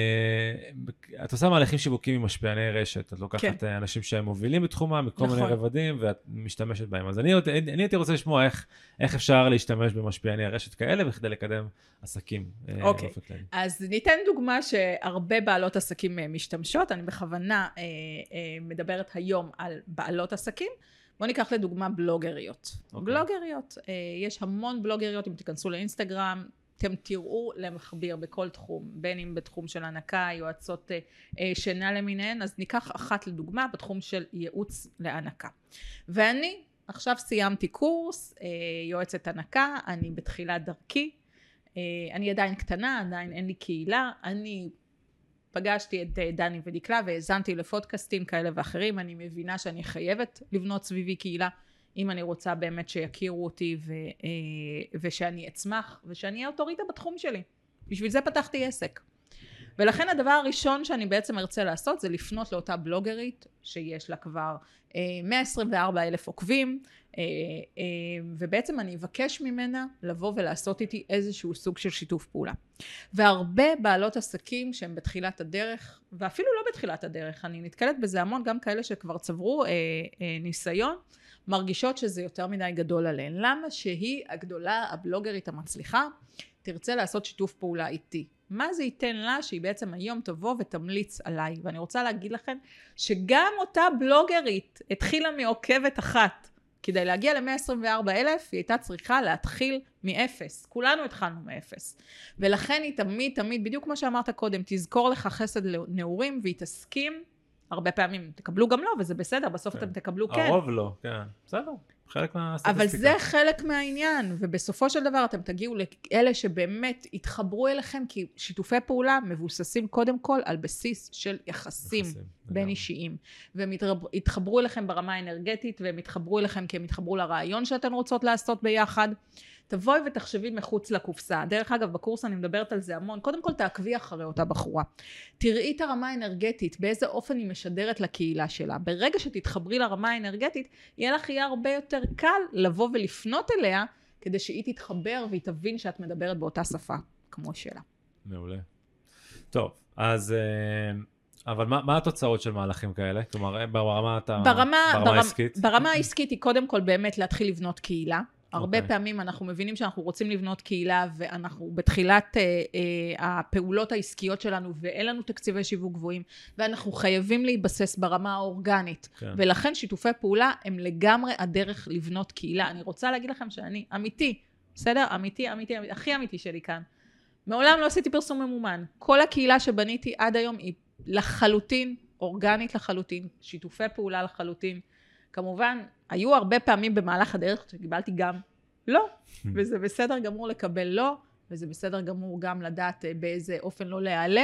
את עושה מהלכים שיווקים עם משפיעני רשת, את לוקחת כן. אנשים שהם מובילים בתחומה, מכל נכון. מיני רבדים, ואת משתמשת בהם. אז אני, אני הייתי רוצה לשמוע איך, איך אפשר להשתמש במשפיעני הרשת כאלה, וכדי לקדם עסקים. אוקיי, אז ניתן דוגמה שהרבה בעלות עסקים משתמשות, אני בכוונה אה, אה, מדברת היום על בעלות עסקים, בואו ניקח לדוגמה בלוגריות. אוקיי. בלוגריות, אה, יש המון בלוגריות, אם תיכנסו לאינסטגרם, אתם תראו למחביר בכל תחום, בין אם בתחום של הנקה, יועצות אה, שינה למיניהן, אז ניקח אחת לדוגמה בתחום של ייעוץ להנקה. ואני עכשיו סיימתי קורס, אה, יועצת הנקה, אני בתחילת דרכי, אה, אני עדיין קטנה, עדיין אין לי קהילה, אני פגשתי את דני ודקלה והאזנתי לפודקאסטים כאלה ואחרים, אני מבינה שאני חייבת לבנות סביבי קהילה, אם אני רוצה באמת שיכירו אותי ו, ושאני אצמח ושאני אהיה אוטוריטה בתחום שלי. בשביל זה פתחתי עסק. ולכן הדבר הראשון שאני בעצם ארצה לעשות זה לפנות לאותה בלוגרית שיש לה כבר מאה עשרים וארבעה אלף עוקבים, ובעצם אני אבקש ממנה לבוא ולעשות איתי איזשהו סוג של שיתוף פעולה. והרבה בעלות עסקים שהם בתחילת הדרך, ואפילו לא בתחילת הדרך, אני נתקלת בזה המון, גם כאלה שכבר צברו ניסיון, מרגישות שזה יותר מדי גדול עליהן. למה שהיא הגדולה, הבלוגרית המצליחה, תרצה לעשות שיתוף פעולה איתי? מה זה ייתן לה שהיא בעצם היום תבוא ותמליץ עליי? ואני רוצה להגיד לכם שגם אותה בלוגרית התחילה מעוקבת אחת. כדי להגיע ל-מאה עשרים וארבעה אלף היא הייתה צריכה להתחיל מאפס. כולנו התחלנו מאפס. ולכן היא תמיד, תמיד, בדיוק כמו שאמרת קודם, תזכור לך חסד לנעורים והיא תסכים. הרבה פעמים תקבלו גם לא, וזה בסדר, בסוף אתם תקבלו כן. הרוב לא, כן. בסדר, חלק מהסטטיסטיקה. אבל זה חלק מהעניין, ובסופו של דבר אתם תגיעו לאלה שבאמת יתחברו אליכם, כי שיתופי פעולה מבוססים קודם כל על בסיס של יחסים בין אישיים, והם יתחברו אליכם ברמה האנרגטית, והם יתחברו אליכם כי הם יתחברו לרעיון שאתן רוצות לעשות ביחד. תבואי ותחשבי מחוץ לקופסה. דרך אגב, בקורס אני מדברת על זה המון. קודם כל תעקבי אחרי אותה בחורה. תראי את הרמה האנרגטית, באיזה אופן היא משדרת לקהילה שלה. ברגע שתתחברי לרמה האנרגטית, יהיה לך יהיה הרבה יותר קל לבוא ולפנות אליה, כדי שהיא תתחבר והיא תבין שאת מדברת באותה שפה, כמו שלה. מעולה. טוב, אז... אבל מה, מה התוצאות של מהלכים כאלה? כלומר, ברמה, אתה, ברמה, ברמה העסקית? ברמה העסקית היא קודם כל באמת להתחיל לבנות קהילה. הרבה okay. פעמים אנחנו מבינים שאנחנו רוצים לבנות קהילה, ואנחנו בתחילת אה, אה, הפעולות העסקיות שלנו, ואין לנו תקציבי שיווק גבוהים, ואנחנו חייבים להיבסס ברמה האורגנית. Okay. ולכן שיתופי פעולה הם לגמרי הדרך לבנות קהילה. אני רוצה להגיד לכם שאני אמיתי, בסדר? אמיתי, אמיתי, אמיתי, הכי אמיתי שלי כאן. מעולם לא עשיתי פרסום ממומן. כל הקהילה שבניתי עד היום היא לחלוטין, אורגנית לחלוטין, שיתופי פעולה לחלוטין. כמובן, היו הרבה פעמים במהלך הדרך שקיבלתי גם לא, וזה בסדר גמור לקבל לא, וזה בסדר גמור גם לדעת באיזה אופן לא להיעלב,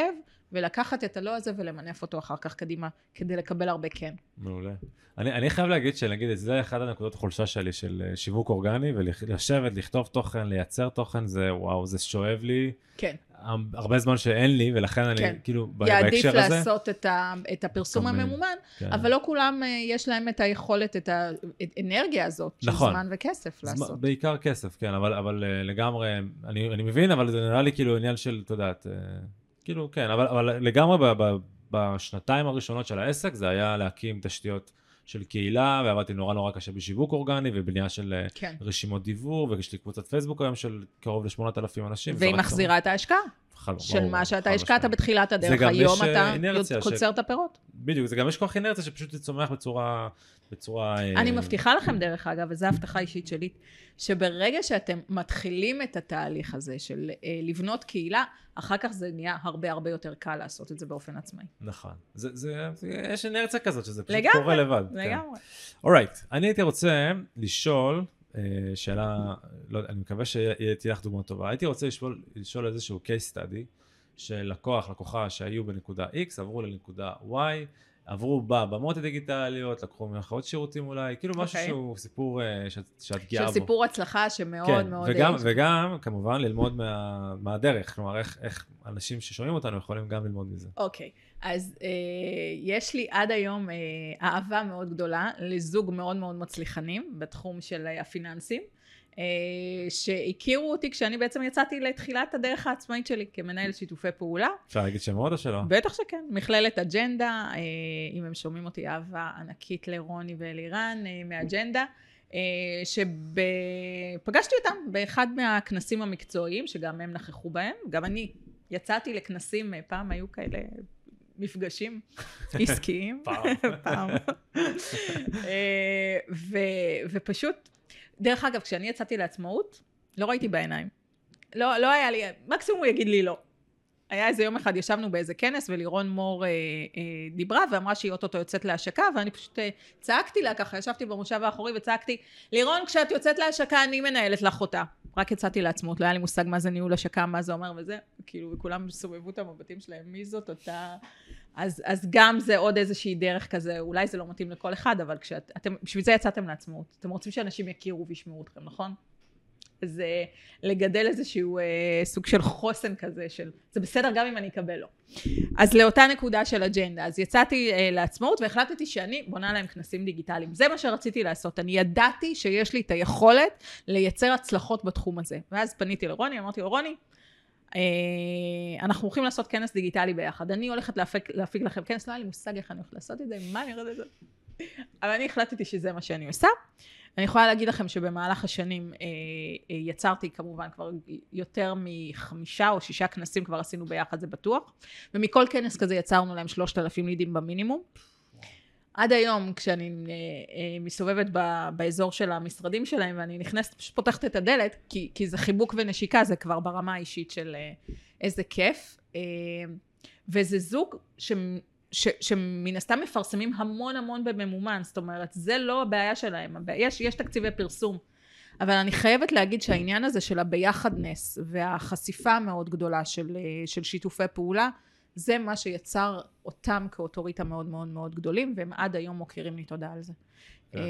ולקחת את הלא הזה ולמנף אותו אחר כך קדימה, כדי לקבל הרבה כן. מעולה. אני, אני חייב להגיד שנגיד, זה אחד הנקודות החולשה שלי של שיווק אורגני, ולשבת, לכתוב תוכן, לייצר תוכן, זה וואו, זה שואב לי. כן. הרבה זמן שאין לי, ולכן אני כן. כאילו, בהקשר הזה. יעדיף לעשות את, ה, את הפרסום תמיד. הממומן, כן. אבל לא כולם יש להם את היכולת, את האנרגיה הזאת, נכון. של זמן וכסף זמן, לעשות. בעיקר כסף, כן, אבל, אבל לגמרי, אני, אני מבין, אבל זה נראה לי כאילו עניין של, אתה יודעת, כאילו, כן, אבל, אבל לגמרי ב, ב, בשנתיים הראשונות של העסק, זה היה להקים תשתיות של קהילה, ועבדתי נורא נורא קשה בשיווק אורגני, ובנייה של כן. רשימות דיבור, ויש לי קבוצת פייסבוק היום של קרוב ל-שמונת אלפים אנשים. והיא מחזירה את ההשקעה. של מה שאתה השקעת בתחילת הדרך, היום אתה קוצר את הפירות. בדיוק, זה גם יש כוח אינרציה שפשוט תצומח בצורה... בצורה... אני מבטיחה לכם דרך אגב, וזו הבטחה אישית שלי, שברגע שאתם מתחילים את התהליך הזה של לבנות קהילה, אחר כך זה נהיה הרבה הרבה יותר קל לעשות את זה באופן עצמאי. נכון. זה, זה, יש אינרציה כזאת שזה פשוט לגמרי, קורה לבד. לגמרי. אורייט, right. אני הייתי רוצה לשאול, שאלה, לא, אני מקווה שתהיה לך דוגמה טובה, הייתי רוצה לשאול, לשאול איזשהו case study, של לקוח, לקוחה שהיו בנקודה X, עברו לנקודה Y, עברו בבמות הדיגיטליות, לקחו מאחרות שירותים אולי, כאילו okay. משהו שהוא סיפור uh, שאת, שאת גאה בו. של סיפור הצלחה שמאוד כן, מאוד... וגם, וגם, כמובן, ללמוד מה, מהדרך, כלומר, איך, איך אנשים ששומעים אותנו יכולים גם ללמוד מזה. אוקיי, okay. אז אה, יש לי עד היום אה, אהבה מאוד גדולה לזוג מאוד מאוד מצליחנים בתחום של הפיננסים, שהכירו אותי כשאני בעצם יצאתי לתחילת הדרך העצמאית שלי כמנהל שיתופי פעולה. אפשר להגיד שמות או שלא? בטח שכן, מכללת אג'נדה, אם הם שומעים אותי, אהבה ענקית לרוני ואלירן מאג'נדה, שפגשתי אותם באחד מהכנסים המקצועיים, שגם הם נכחו בהם, גם אני יצאתי לכנסים, פעם היו כאלה מפגשים עסקיים, פעם, ופשוט, דרך אגב, כשאני יצאתי לעצמאות, לא ראיתי בעיניים. לא, לא היה לי, מקסימום הוא יגיד לי לא. היה איזה יום אחד, ישבנו באיזה כנס, ולירון מור אה, אה, דיברה, ואמרה שהיא אוטוטו יוצאת להשקה, ואני פשוט אה, צעקתי לה ככה, ישבתי במושב האחורי וצעקתי, לירון, כשאת יוצאת להשקה, אני מנהלת לך אותה. רק יצאתי לעצמאות, לא היה לי מושג מה זה ניהול השקה, מה זה אומר וזה, כאילו, וכולם סובבו את המבטים שלהם, מי זאת אותה? אז, אז גם זה עוד איזושהי דרך כזה, אולי זה לא מתאים לכל אחד, אבל כשאתם, בשביל זה יצאתם לעצמאות. אתם רוצים שאנשים יכירו וישמעו אתכם, נכון? אז לגדל איזשהו אה, סוג של חוסן כזה, של זה בסדר גם אם אני אקבל לו. אז לאותה נקודה של אג'נדה, אז יצאתי אה, לעצמאות והחלטתי שאני בונה להם כנסים דיגיטליים. זה מה שרציתי לעשות. אני ידעתי שיש לי את היכולת לייצר הצלחות בתחום הזה. ואז פניתי לרוני, אמרתי לו, רוני, אה, אנחנו הולכים לעשות כנס דיגיטלי ביחד. אני הולכת להפיק, להפיק לכם כנס, לא היה לי מושג איך אני הולכת לעשות את זה, מה אני הולכת לעשות? אבל אני החלטתי שזה מה שאני עושה. אני יכולה להגיד לכם שבמהלך השנים אה, אה, יצרתי כמובן כבר יותר מחמישה או שישה כנסים כבר עשינו ביחד, זה בטוח. ומכל כנס כזה יצרנו להם שלושת אלפים לידים במינימום. עד היום כשאני אה, אה, מסתובבת ב, באזור של המשרדים שלהם ואני נכנסת, פשוט פותחת את הדלת, כי, כי זה חיבוק ונשיקה, זה כבר ברמה האישית של אה, איזה כיף. אה, וזה זוג ש... ש, שמן הסתם מפרסמים המון המון בממומן, זאת אומרת, זה לא הבעיה שלהם, יש, יש תקציבי פרסום, אבל אני חייבת להגיד שהעניין הזה של הביחדנס והחשיפה המאוד גדולה של, של שיתופי פעולה, זה מה שיצר אותם כאוטוריטה מאוד מאוד מאוד גדולים, והם עד היום מוכירים לי תודה על זה. Yeah.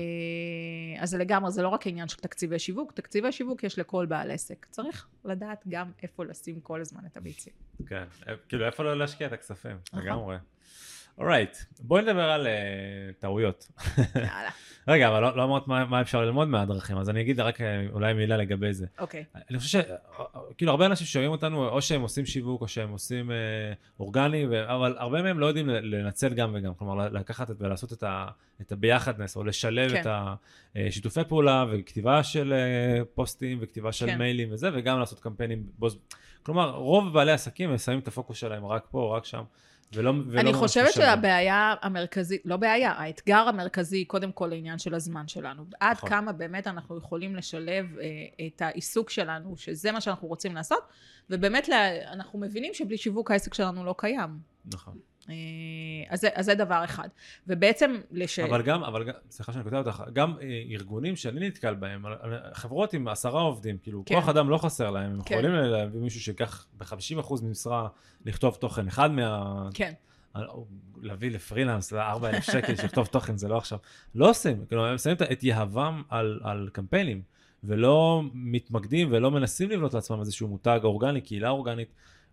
אז זה לגמרי, זה לא רק העניין של תקציבי שיווק, תקציבי שיווק יש לכל בעל עסק, צריך לדעת גם איפה לשים כל הזמן את הביצים. כן, כאילו איפה לא להשקיע את הכספים, לגמרי. אורייט, בואי נדבר על טעויות. יאללה. רגע, אבל לא אמרת מה אפשר ללמוד מהדרכים, אז אני אגיד רק אולי מילה לגבי זה. אוקיי. אני חושב שכאילו הרבה אנשים שומעים אותנו, או שהם עושים שיווק, או שהם עושים אורגני, אבל הרבה מהם לא יודעים לנצל גם וגם, כלומר לקחת ולעשות את הביחדנס, או לשלב את השיתופי פעולה, וכתיבה של פוסטים, וכתיבה של מיילים וזה, וגם לעשות קמפיינים. כלומר, רוב בעלי עסקים שמים את הפוקוס שלהם רק פה או רק שם. ולא, ולא אני חושבת שהבעיה המרכזית, לא בעיה, האתגר המרכזי קודם כל לעניין של הזמן שלנו. עד נכון. כמה באמת אנחנו יכולים לשלב אה, את העיסוק שלנו, שזה מה שאנחנו רוצים לעשות, ובאמת לה, אנחנו מבינים שבלי שיווק העסק שלנו לא קיים. נכון. אז זה, אז זה דבר אחד. ובעצם לש... אבל גם, אבל גם, סליחה שאני כותב אותך, גם ארגונים שאני נתקל בהם, חברות עם עשרה עובדים, כאילו, כן. כוח אדם לא חסר להם, הם כן. יכולים להביא מישהו שיקח ב-חמישים אחוז ממשרה לכתוב תוכן, אחד מה... כן. להביא לפרילנס, ל-ארבעה אלף שקל שכתוב תוכן, זה לא עכשיו. לא עושים, כאילו, הם שמים את יהבם על, על קמפיינים, ולא מתמקדים ולא מנסים לבנות לעצמם איזשהו מותג אורגני, קהילה אורגנית,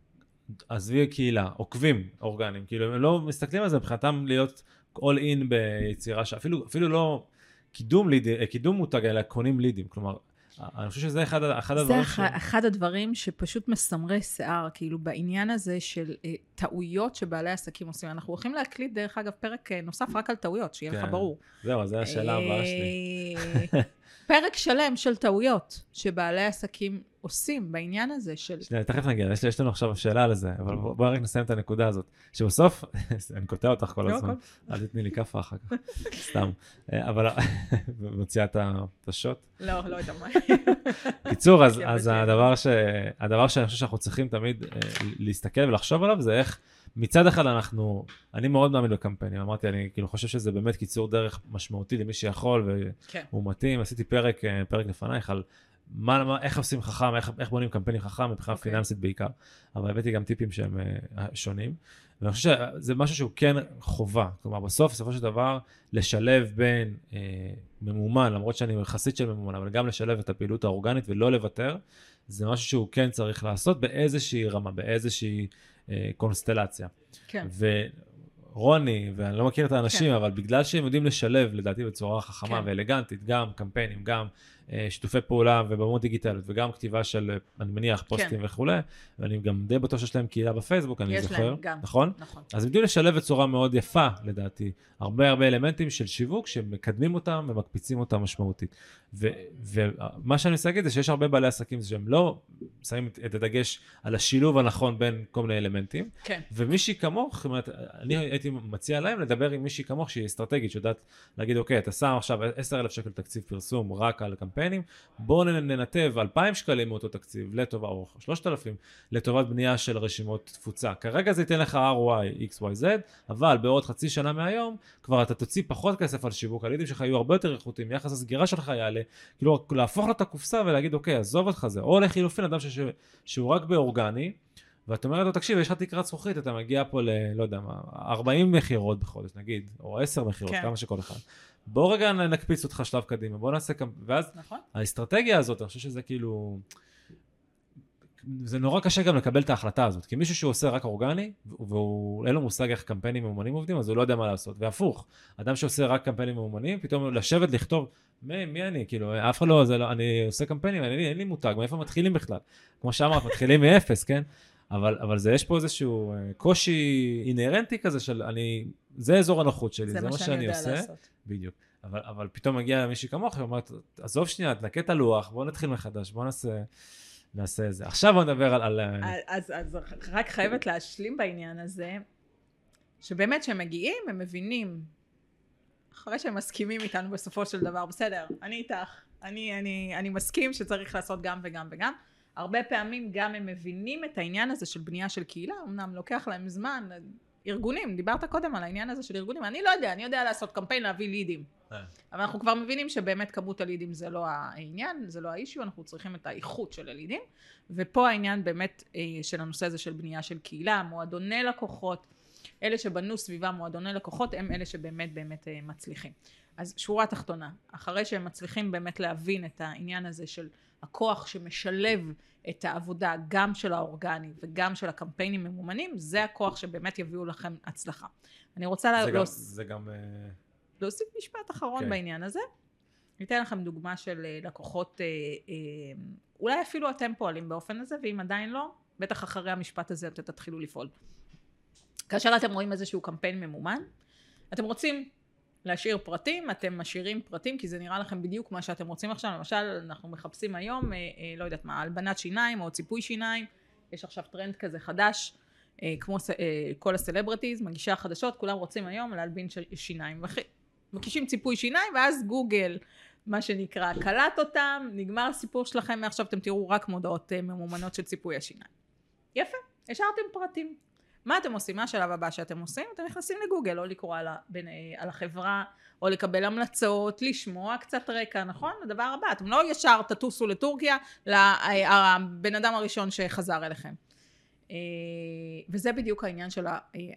עזבי קהילה, עוקבים אורגניים, כאילו הם לא מסתכלים על זה, מבחינתם להיות all in ביצירה, שאפילו, אפילו לא קידום ליד, קידום מותג, אלא קונים לידים, כלומר, אני חושב שזה אחד, אחד הדברים ש... זה אחד הדברים שפשוט מסמרי שיער, כאילו בעניין הזה של uh, טעויות שבעלי עסקים עושים. אנחנו הולכים להקליט דרך אגב פרק נוסף רק על טעויות, שיהיה לך ברור. זהו, זו השאלה הבאה שלי. פרק שלם של טעויות שבעלי עסקים עושים בעניין הזה של... שנייה, תכף נגיע, יש, יש לנו עכשיו שאלה על זה, אבל בואו רק נסיים את הנקודה הזאת, שבסוף, אני קוטע אותך כל הזמן, אל תתני לי כפה אחר כך, סתם, אבל מוציאה את השוט. לא, לא יודע מה. קיצור, אז, אז הדבר, ש, הדבר שאני חושב שאנחנו צריכים תמיד להסתכל ולחשוב עליו, זה איך מצד אחד אנחנו, אני מאוד מאמין בקמפיינים, אמרתי, אני כאילו חושב שזה באמת קיצור דרך משמעותי למי שיכול, והוא מתאים, עשיתי פרק, פרק לפנייך על מה, מה, איך עושים חכם, איך, איך בונים קמפיינים חכם, מבחינה okay. פיננסית בעיקר, אבל הבאתי גם טיפים שהם uh, שונים, ואני חושב שזה משהו שהוא כן חובה, כלומר בסוף, בסופו של דבר, לשלב בין uh, ממומן, למרות שאני חסיד של ממומן, אבל גם לשלב את הפעילות האורגנית ולא לוותר, זה משהו שהוא כן צריך לעשות באיזושהי רמה, באיזושהי uh, קונסטלציה. כן. ורוני, ואני לא מכיר את האנשים, כן. אבל בגלל שהם יודעים לשלב, לדעתי, בצורה חכמה כן. ואלגנטית, גם קמפיינים, גם שיתופי פעולה ובמות דיגיטליות, וגם כתיבה של, אני מניח, פוסטים כן. וכו', ואני גם די בטוח שיש להם קהילה בפייסבוק, אני זוכר. יש להם גם. נכון? נכון. אז הם יודעים לשלב בצורה מאוד יפה, לדעתי, הרבה הרבה אלמנטים של שיווק, שמקדמים אותם ומקפיצים אותם משמעותית. ו, ומה שאני רוצה להגיד זה שיש הרבה בעלי עסקים, שהם לא שמים את הדגש על השילוב הנכון בין כל מיני אלמנטים, כן. ומישהי כמוך, זאת אומרת, אני הייתי מציע להם לדבר עם מישהי כמוך, שהיא אסטרטגית, שיודעת להגיד, אוקיי, אתה שם עכשיו עשרת אלפים שקל תקציב פרסום רק על קמפיינים, בואו ננתב אלפיים שקלים מאותו תקציב לטובה, או שלושת אלפים, לטובת בנייה של רשימות תפוצה. כרגע זה ייתן לך אר או איי, אקס וואי זד, אבל בעוד חצי שנה מהיום, כבר אתה תוציא פחות כסף על שיווק, הלידים שלך יהיו הרבה יותר איכותיים, יחס הסגירה שלך יעלה, כאילו להפוך לה את הקופסה ולהגיד, אוקיי, עזוב אותך זה, או לחילופין, אדם ש... שהוא רק באורגני, ואת אומרת לו, תקשיב, יש לך תקרת זכוכית, אתה מגיע פה ל, לא יודע מה, ארבעים מחירות בחודש, נגיד, או עשר מחירות, כן. כמה שכל אחד. בוא רגע נקפיץ אותך שלב קדימה, בוא נעשה, ואז נכון. האסטרטגיה הזאת, אני חושב שזה כאילו, זה נורא קשה גם לקבל את ההחלטה הזאת, כי מישהו שהוא עושה רק אורגני, והוא, אין לו מושג איך קמפיינים מאומנים עובדים, אז הוא לא יודע מה לעשות, והפוך, אדם שעושה רק קמפיינים מאומנים, פתאום לשבת לכתוב, מי, מי אני? כאילו, אף אחד לא, זה לא, אני עושה קמפיינים, אני, אין לי מותג, מאיפה מתחילים בכלל? כמו שאמרת, מתחילים מאפס, כן? אבל, אבל זה, יש פה איזשהו קושי אינרנטי כזה של אני, זה אזור הנוחות שלי, זה, זה מה שאני עושה. לעשות. בדיוק. אבל, אבל פתאום מגיע מישהי כמוך, ואומרת, עזוב שנייה, תנקה את הלוח, בוא נתחיל מחדש, בוא נעשה, נעשה את זה. עכשיו בוא נדבר על... על... אז, אז רק חייבת להשלים בעניין הזה, שבאמת שהם מגיעים, הם מבינים, אחרי שהם מסכימים איתנו בסופו של דבר, בסדר, אני איתך, אני, אני, אני מסכים שצריך לעשות גם וגם וגם, הרבה פעמים גם הם מבינים את העניין הזה של בנייה של קהילה, אמנם לוקח להם זמן, ארגונים, דיברת קודם על העניין הזה של ארגונים, אני לא יודע, אני יודע לעשות קמפיין להביא לידים, אבל אנחנו כבר מבינים שבאמת כמות הלידים זה לא העניין, זה לא האישיו, אנחנו צריכים את האיכות של הלידים, ופה העניין באמת של הנושא הזה של בנייה של קהילה, מועדוני לקוחות, אלה שבנו סביבה מועדוני לקוחות, הם אלה שבאמת באמת מצליחים. אז שורה תחתונה, אחרי שהם מצליחים באמת להבין את העניין הזה של הכוח שמשלב את העבודה גם של האורגני וגם של הקמפיינים ממומנים, זה הכוח שבאמת יביאו לכם הצלחה. אני רוצה זה להוס... גם, זה גם... להוסיף משפט אחרון okay. בעניין הזה. ניתן לכם דוגמה של לקוחות, אולי אפילו אתם פועלים באופן הזה, ואם עדיין לא, בטח אחרי המשפט הזה אתם תתחילו לפעול. כאשר אתם רואים איזשהו קמפיין ממומן, אתם רוצים להשאיר פרטים, אתם משאירים פרטים, כי זה נראה לכם בדיוק מה שאתם רוצים עכשיו. למשל, אנחנו מחפשים היום, אה, אה, לא יודעת מה, הלבנת שיניים או ציפוי שיניים. יש עכשיו טרנד כזה חדש, אה, כמו אה, כל הסלבריטיז, מגישי החדשות, כולם רוצים היום להלבין שיניים. מקישים ציפוי שיניים, ואז גוגל, מה שנקרא, קלט אותם, נגמר הסיפור שלכם, מעכשיו אתם תראו רק מודעות אה, ממומנות של ציפוי השיניים. יפה, השארתם פרטים. מה אתם עושים? מה השלב הבא שאתם עושים? אתם נכנסים לגוגל, או לקרוא על, בין, על החברה, או לקבל המלצות, לשמוע קצת רקע, נכון? הדבר הבא, אתם לא ישר תטוסו לטורקיה, לבן אדם הראשון שחזר אליכם. וזה בדיוק העניין של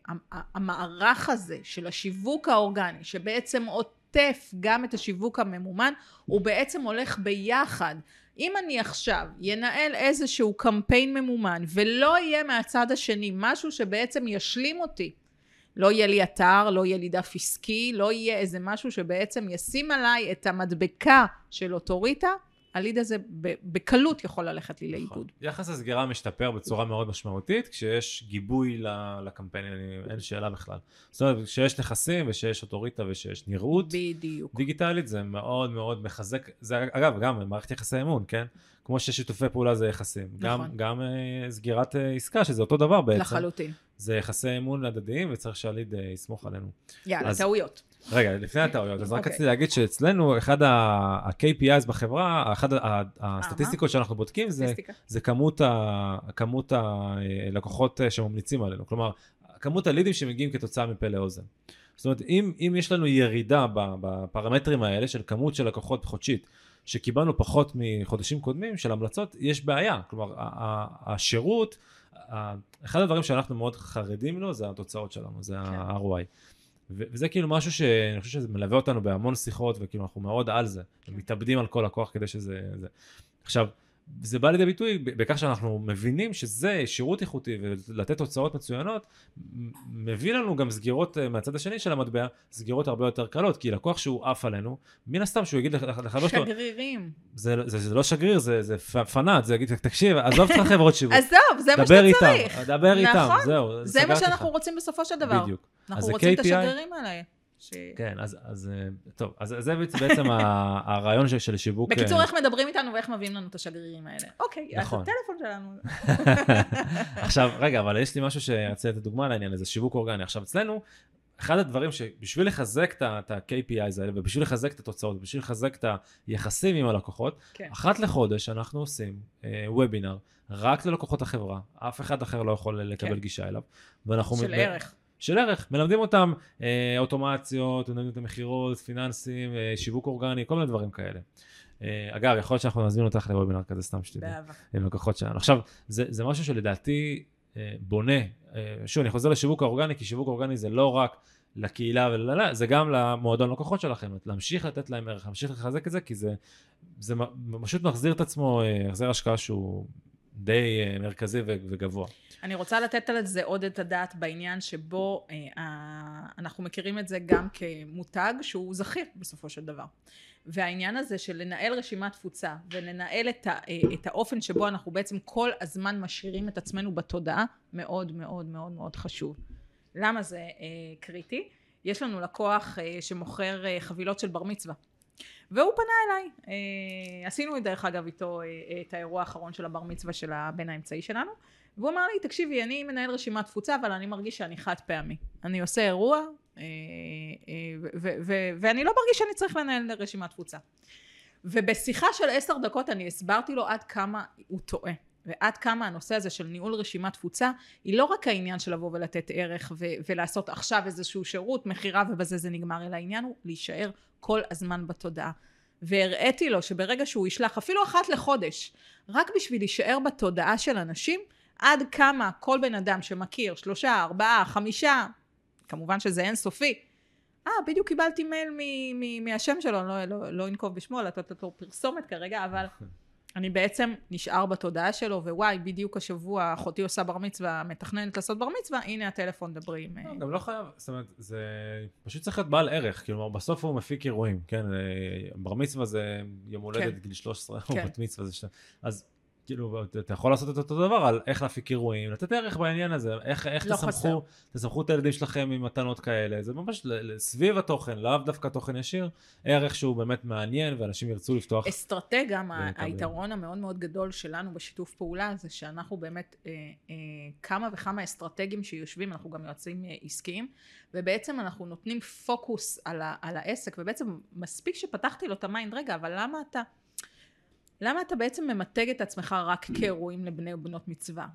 המערך הזה, של השיווק האורגני, שבעצם עוטף גם את השיווק הממומן, הוא בעצם הולך ביחד. אם אני עכשיו ינהל איזשהו קמפיין ממומן, ולא יהיה מהצד השני משהו שבעצם ישלים אותי, לא יהיה לי אתר, לא יהיה לי דף עסקי, לא יהיה איזה משהו שבעצם ישים עליי את המדבקה של אוטוריטה, הליד הזה בקלות יכול ללכת לי לאיבוד. יחס הסגירה משתפר בצורה מאוד משמעותית, כשיש גיבוי לקמפיין, אין שאלה בכלל. זאת אומרת, כשיש נכסים ושיש אוטוריטה ושיש נראות, בדיוק. דיגיטלית זה מאוד מאוד מחזק, זה אגב גם מערכת יחסי אמון, כן? כמו ששיתופי פעולה זה יחסים. נכון. גם, גם סגירת עסקה, שזה אותו דבר בעצם. לחלוטין. זה יחסי אמון הדדיים, וצריך שהליד יסמוך עלינו. יאללה, אז, טעויות. רגע, לפני הטעויות, אז רק רציתי להגיד שאצלנו, אחד ה-K P Is בחברה, אחד הסטטיסטיקות שאנחנו בודקים, זה, זה כמות, ה, כמות הלקוחות שממליצים עלינו. כלומר, כמות הלידים שמגיעים כתוצאה מפה לאוזן. זאת אומרת, אם, אם יש לנו ירידה בפרמטרים האלה, של כמות של לקוחות חודשית, שקיבלנו פחות מחודשים קודמים של המלצות, יש בעיה. כלומר, השירות, אחד הדברים שאנחנו מאוד חרדים לו, זה התוצאות שלנו, זה ה-אר או איי. וזה כאילו משהו שאני חושב שזה מלווה אותנו בהמון שיחות, וכאילו אנחנו מאוד על זה, מתאבדים על כל הכוח כדי שזה... זה. עכשיו, זה בא לידי ביטוי בכך שאנחנו מבינים שזה שירות איכותי, ולתת תוצאות מצוינות, מביא לנו גם סגירות מהצד השני של המטבע, סגירות הרבה יותר קלות, כי לקוח שהוא עף עלינו, מן הסתם שהוא יגיד לחבר שלו... שגרירים. זה, זה, זה לא שגריר, זה, זה פנאט, זה יגיד, תקשיב, עזוב אותך חברות שיווק. עזוב, זה מה שאתה צריך. דבר איתם, זהו. זה מה שאנחנו רוצים בסופו של דבר. בדיוק. אנחנו רוצים את השגרירים האלה. ש... כן, אז, אז, טוב, אז זה בעצם הרעיון של שיווק. בקיצור, איך מדברים איתנו ואיך מביאים לנו את השגרירים האלה. אוקיי, נכון. אז הטלפון שלנו. עכשיו, רגע, אבל יש לי משהו שרציתי לתת דוגמה לעניין הזה, שיווק אורגני. עכשיו, אצלנו, אחד הדברים שבשביל לחזק את ה-K P Is האלה, ובשביל לחזק את התוצאות, ובשביל לחזק את היחסים עם הלקוחות, כן. אחת לחודש אנחנו עושים וובינר, רק ללקוחות החברה, אף אחד אחר לא יכול לקבל כן. גישה אליו. של ערך. של ערך, מלמדים אותם אה, אוטומציות, מלמדים אותם מחירות, פיננסים, אה, שיווק אורגני, כל מיני דברים כאלה. אה, אגב, יכול להיות שאנחנו נזמין אותך לוובינר כזה סתם שתדע, עם לקוחות שלנו. עכשיו, זה, זה משהו שלדעתי אה, בונה, אה, שוב, אני חוזר לשיווק האורגני, כי שיווק אורגני זה לא רק לקהילה וללה, זה גם למועדון לקוחות שלכם, להמשיך לתת להם ערך, להמשיך לחזק את זה, כי זה, זה פשוט מחזיר את עצמו, מחזיר השקעה שהוא די אה, מרכזי וגבוה. אני רוצה לתת על זה עוד את הדעת בעניין שבו אה, אנחנו מכירים את זה גם כמותג שהוא זכיר בסופו של דבר. והעניין הזה של לנהל רשימת תפוצה ולנהל את, ה, אה, את האופן שבו אנחנו בעצם כל הזמן משאירים את עצמנו בתודעה, מאוד מאוד מאוד מאוד חשוב. למה זה אה, קריטי? יש לנו לקוח אה, שמוכר אה, חבילות של בר מצווה. והוא פנה אליי, אה, עשינו את דרך אגב איתו אה, את האירוע האחרון של הבר מצווה של הבן האמצעי שלנו, והוא אמר לי, תקשיבי, אני מנהל רשימת תפוצה, אבל אני מרגיש שאני חד פעמי. אני עושה אירוע, ואני לא מרגיש שאני צריך לנהל רשימת תפוצה. ובשיחה של עשר דקות אני הסברתי לו עד כמה הוא טועה, ועד כמה הנושא הזה של ניהול רשימת תפוצה, היא לא רק העניין של לבוא ולתת ערך, ולעשות עכשיו איזשהו שירות, מחירה, ובזה זה נגמר, אלא העניין הוא להישאר כל הזמן בתודעה. והראיתי לו שברגע שהוא ישלח אפילו אחת לחודש, רק בשביל להישאר בתודעה של אנשים, עד כמה כל בן אדם שמכיר, שלושה, ארבעה, חמישה, כמובן שזה אין סופי, אה, בדיוק קיבלתי מייל מ- מ- מהשם שלו, לא, לא, לא אנקוב בשמו, לתת לו פרסומת כרגע, אבל אני בעצם נשאר בתודעה שלו, ווואי, בדיוק השבוע, אחותי עושה בר מצווה, מתכננת לעשות בר מצווה, הנה הטלפון דברים. גם לא חייב, זאת אומרת, זה פשוט צריך להיות בעל ערך, כאילו, בסוף הוא מפיק אירועים, כן, בר מצווה זה יום הולדת גיל שלוש עשרה, או בת מצווה זה שתי, אז כאילו, אתה יכול לעשות את אותו דבר על איך להפיק אירועים, לתת ערך בעניין הזה, איך, איך לא תסמכו, תסמכו את הילדים שלכם עם מתנות כאלה, זה ממש סביב התוכן, לאו דווקא תוכן ישיר, ערך שהוא באמת מעניין, ואנשים ירצו לפתוח. אסטרטגיה, היתרון המאוד מאוד גדול שלנו בשיתוף פעולה, זה שאנחנו באמת אה, אה, כמה וכמה אסטרטגיים שיושבים, אנחנו גם יועצים אה, עסקיים, ובעצם אנחנו נותנים פוקוס על, ה, על העסק, ובעצם מספיק שפתחתי לו את המיינד, רגע, אבל למה אתה... למה אתה בעצם ממתג את עצמך רק כאירועים לבני ובנות מצווה?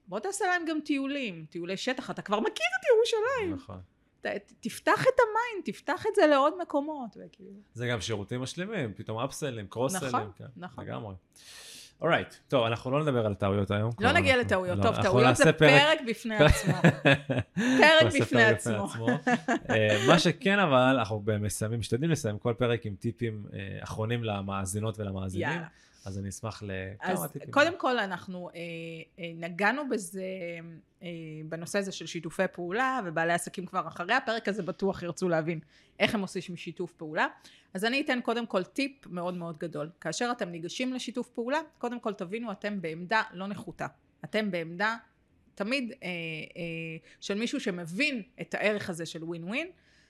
בוא תעשה להם גם טיולים, טיולי שטח, אתה כבר מכיר את ירושלים. נכון. ת, תפתח את המיינד, תפתח את זה לעוד מקומות. וכאילו. זה גם שירותים משלימים, פתאום אפסלים, קרוסלים. נכון, כן, נכון. לגמרי. אורייט, טוב, אנחנו לא נדבר על טעויות היום. לא נגיע לטעויות, לא, טוב, טעויות זה פרק בפני עצמו. פרק בפני עצמו. מה שכן אבל, אנחנו מסיימים, משתדלים לסיים כל פרק עם טיפים אחרונים למאזינות ולמאזינים. יאללה. אז אני אשמח לכמה טיפים. קודם כל, אנחנו נגענו בזה, בנושא הזה של שיתופי פעולה, ובעלי עסקים כבר אחרי הפרק הזה בטוח ירצו להבין איך הם עושים משיתוף פעולה. אז אני אתן קודם כל טיפ מאוד מאוד גדול. כאשר אתם ניגשים לשיתוף פעולה, קודם כל תבינו, אתם בעמדה לא נחותה. אתם בעמדה תמיד אה, אה, של מישהו שמבין את הערך הזה של ווין ווין.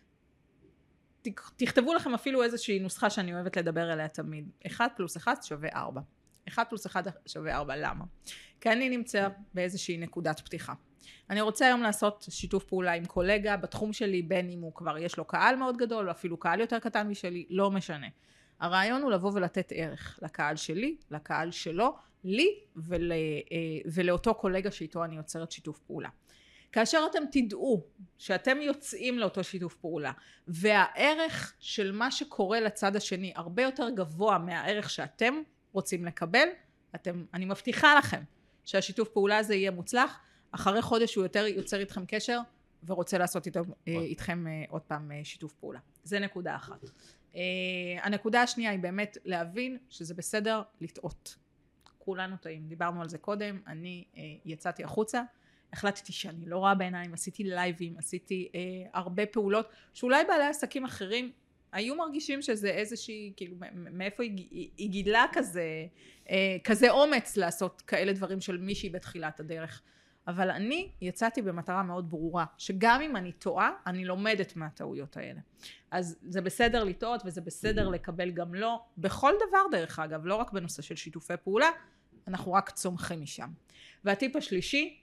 תכתבו לכם אפילו איזושהי נוסחה שאני אוהבת לדבר עליה תמיד. אחד פלוס אחד שווה ארבע. אחד פלוס אחד שווה ארבע. למה? כי אני נמצא באיזושהי נקודת פתיחה. אני רוצה היום לעשות שיתוף פעולה עם קולגה בתחום שלי, בין אם הוא כבר יש לו קהל מאוד גדול, או אפילו קהל יותר קטן משלי, לא משנה. הרעיון הוא לבוא ולתת ערך לקהל שלי, לקהל שלו, לי ול, ולאותו קולגה שאיתו אני יוצרת שיתוף פעולה. כאשר אתם תדעו שאתם יוצאים לאותו שיתוף פעולה, והערך של מה שקורה לצד השני הרבה יותר גבוה מהערך שאתם רוצים לקבל, אתם, אני מבטיחה לכם שהשיתוף פעולה הזה יהיה מוצלח, אחרי חודש הוא יותר יוצר איתכם קשר, ורוצה לעשות איתו, איתכם עוד פעם שיתוף פעולה. זה נקודה אחת. הנקודה השנייה היא באמת להבין שזה בסדר לטעות. כולנו טעים, דיברנו על זה קודם, אני יצאתי החוצה, החלטתי שאני לא רואה בעיניים, עשיתי לייבים, עשיתי אה, הרבה פעולות, שאולי בעלי עסקים אחרים היו מרגישים שזה איזושהי, כאילו, מאיפה היא, היא גידלה כזה, אה, כזה אומץ לעשות כאלה דברים של מישהי בתחילת הדרך. אבל אני יצאתי במטרה מאוד ברורה, שגם אם אני טועה, אני לומדת מהטעויות האלה. אז זה בסדר לטעות, וזה בסדר לקבל גם לא, בכל דבר דרך אגב, לא רק בנושא של שיתופי פעולה, אנחנו רק צומחים משם. והטיפ השלישי,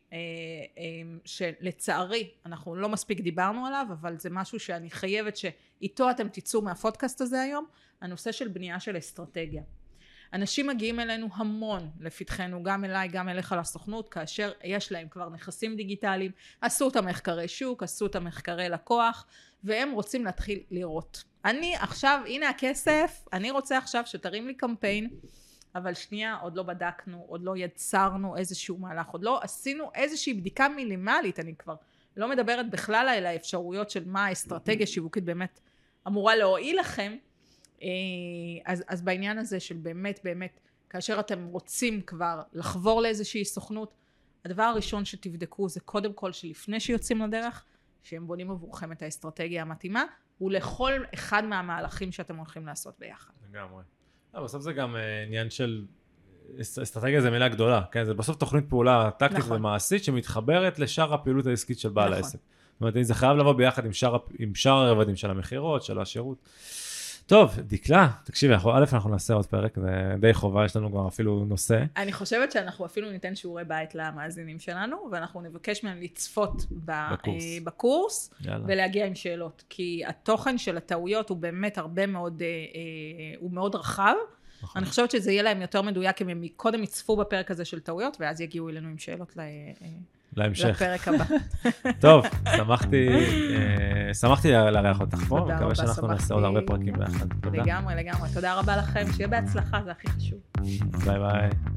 שלצערי אנחנו לא מספיק דיברנו עליו, אבל זה משהו שאני חייבת שאיתו אתם תצאו מהפודקאסט הזה היום, הנושא של בנייה של אסטרטגיה. אנשים מגיעים אלינו המון לפתחנו, גם אליי, גם אליך לסוכנות, כאשר יש להם כבר נכסים דיגיטליים, עשו את המחקרי שוק, עשו את המחקרי לקוח, והם רוצים להתחיל לראות. אני עכשיו, הנה הכסף, אני רוצה עכשיו שתרים לי קמפיין, אבל שנייה, עוד לא בדקנו, עוד לא יצרנו איזשהו מהלך, עוד לא עשינו איזושהי בדיקה מינימלית, אני כבר לא מדברת בכלל על האפשרויות של מה האסטרטגיה שיווקית באמת אמורה להועיל לכם, אז, אז בעניין הזה של באמת באמת, כאשר אתם רוצים כבר לחבור לאיזושהי סוכנות, הדבר הראשון שתבדקו זה קודם כל שלפני שיוצאים לדרך, שהם בונים עבורכם את האסטרטגיה המתאימה, ולכל אחד מהמהלכים שאתם הולכים לעשות ביחד. לגמרי. בסוף זה גם עניין של, אסטרטגיה זה מילה גדולה, כן? זה בסוף תוכנית פעולה טקטית נכון. ומעשית שמתחברת לשאר הפעילות העסקית של בעל נכון. העסק. זאת אומרת, זה חייב לבוא ביחד עם שאר, עם שאר הרבדים של המחירות, של השירות. טוב, דקלה, תקשיבי, אנחנו, א', אנחנו נעשה עוד פרק, זה די חובה, יש לנו כבר אפילו נושא. אני חושבת שאנחנו אפילו ניתן שיעורי בית למאזינים שלנו, ואנחנו נבקש מהם לצפות בקורס, בקורס ולהגיע עם שאלות, כי התוכן של הטעויות הוא באמת הרבה מאוד, הוא מאוד רחב, נכון. אני חושבת שזה יהיה להם יותר מדויק, אם הם קודם יצפו בפרק הזה של טעויות, ואז יגיעו אלינו עם שאלות ל... להמשך. לפרק הבא. טוב, שמחתי, שמחתי לארח אותך פה, מקווה שאנחנו נעשה עוד הרבה פרקים ביחד. לגמרי, לגמרי. תודה רבה לכם, שיהיה בהצלחה, זה הכי חשוב. ביי ביי.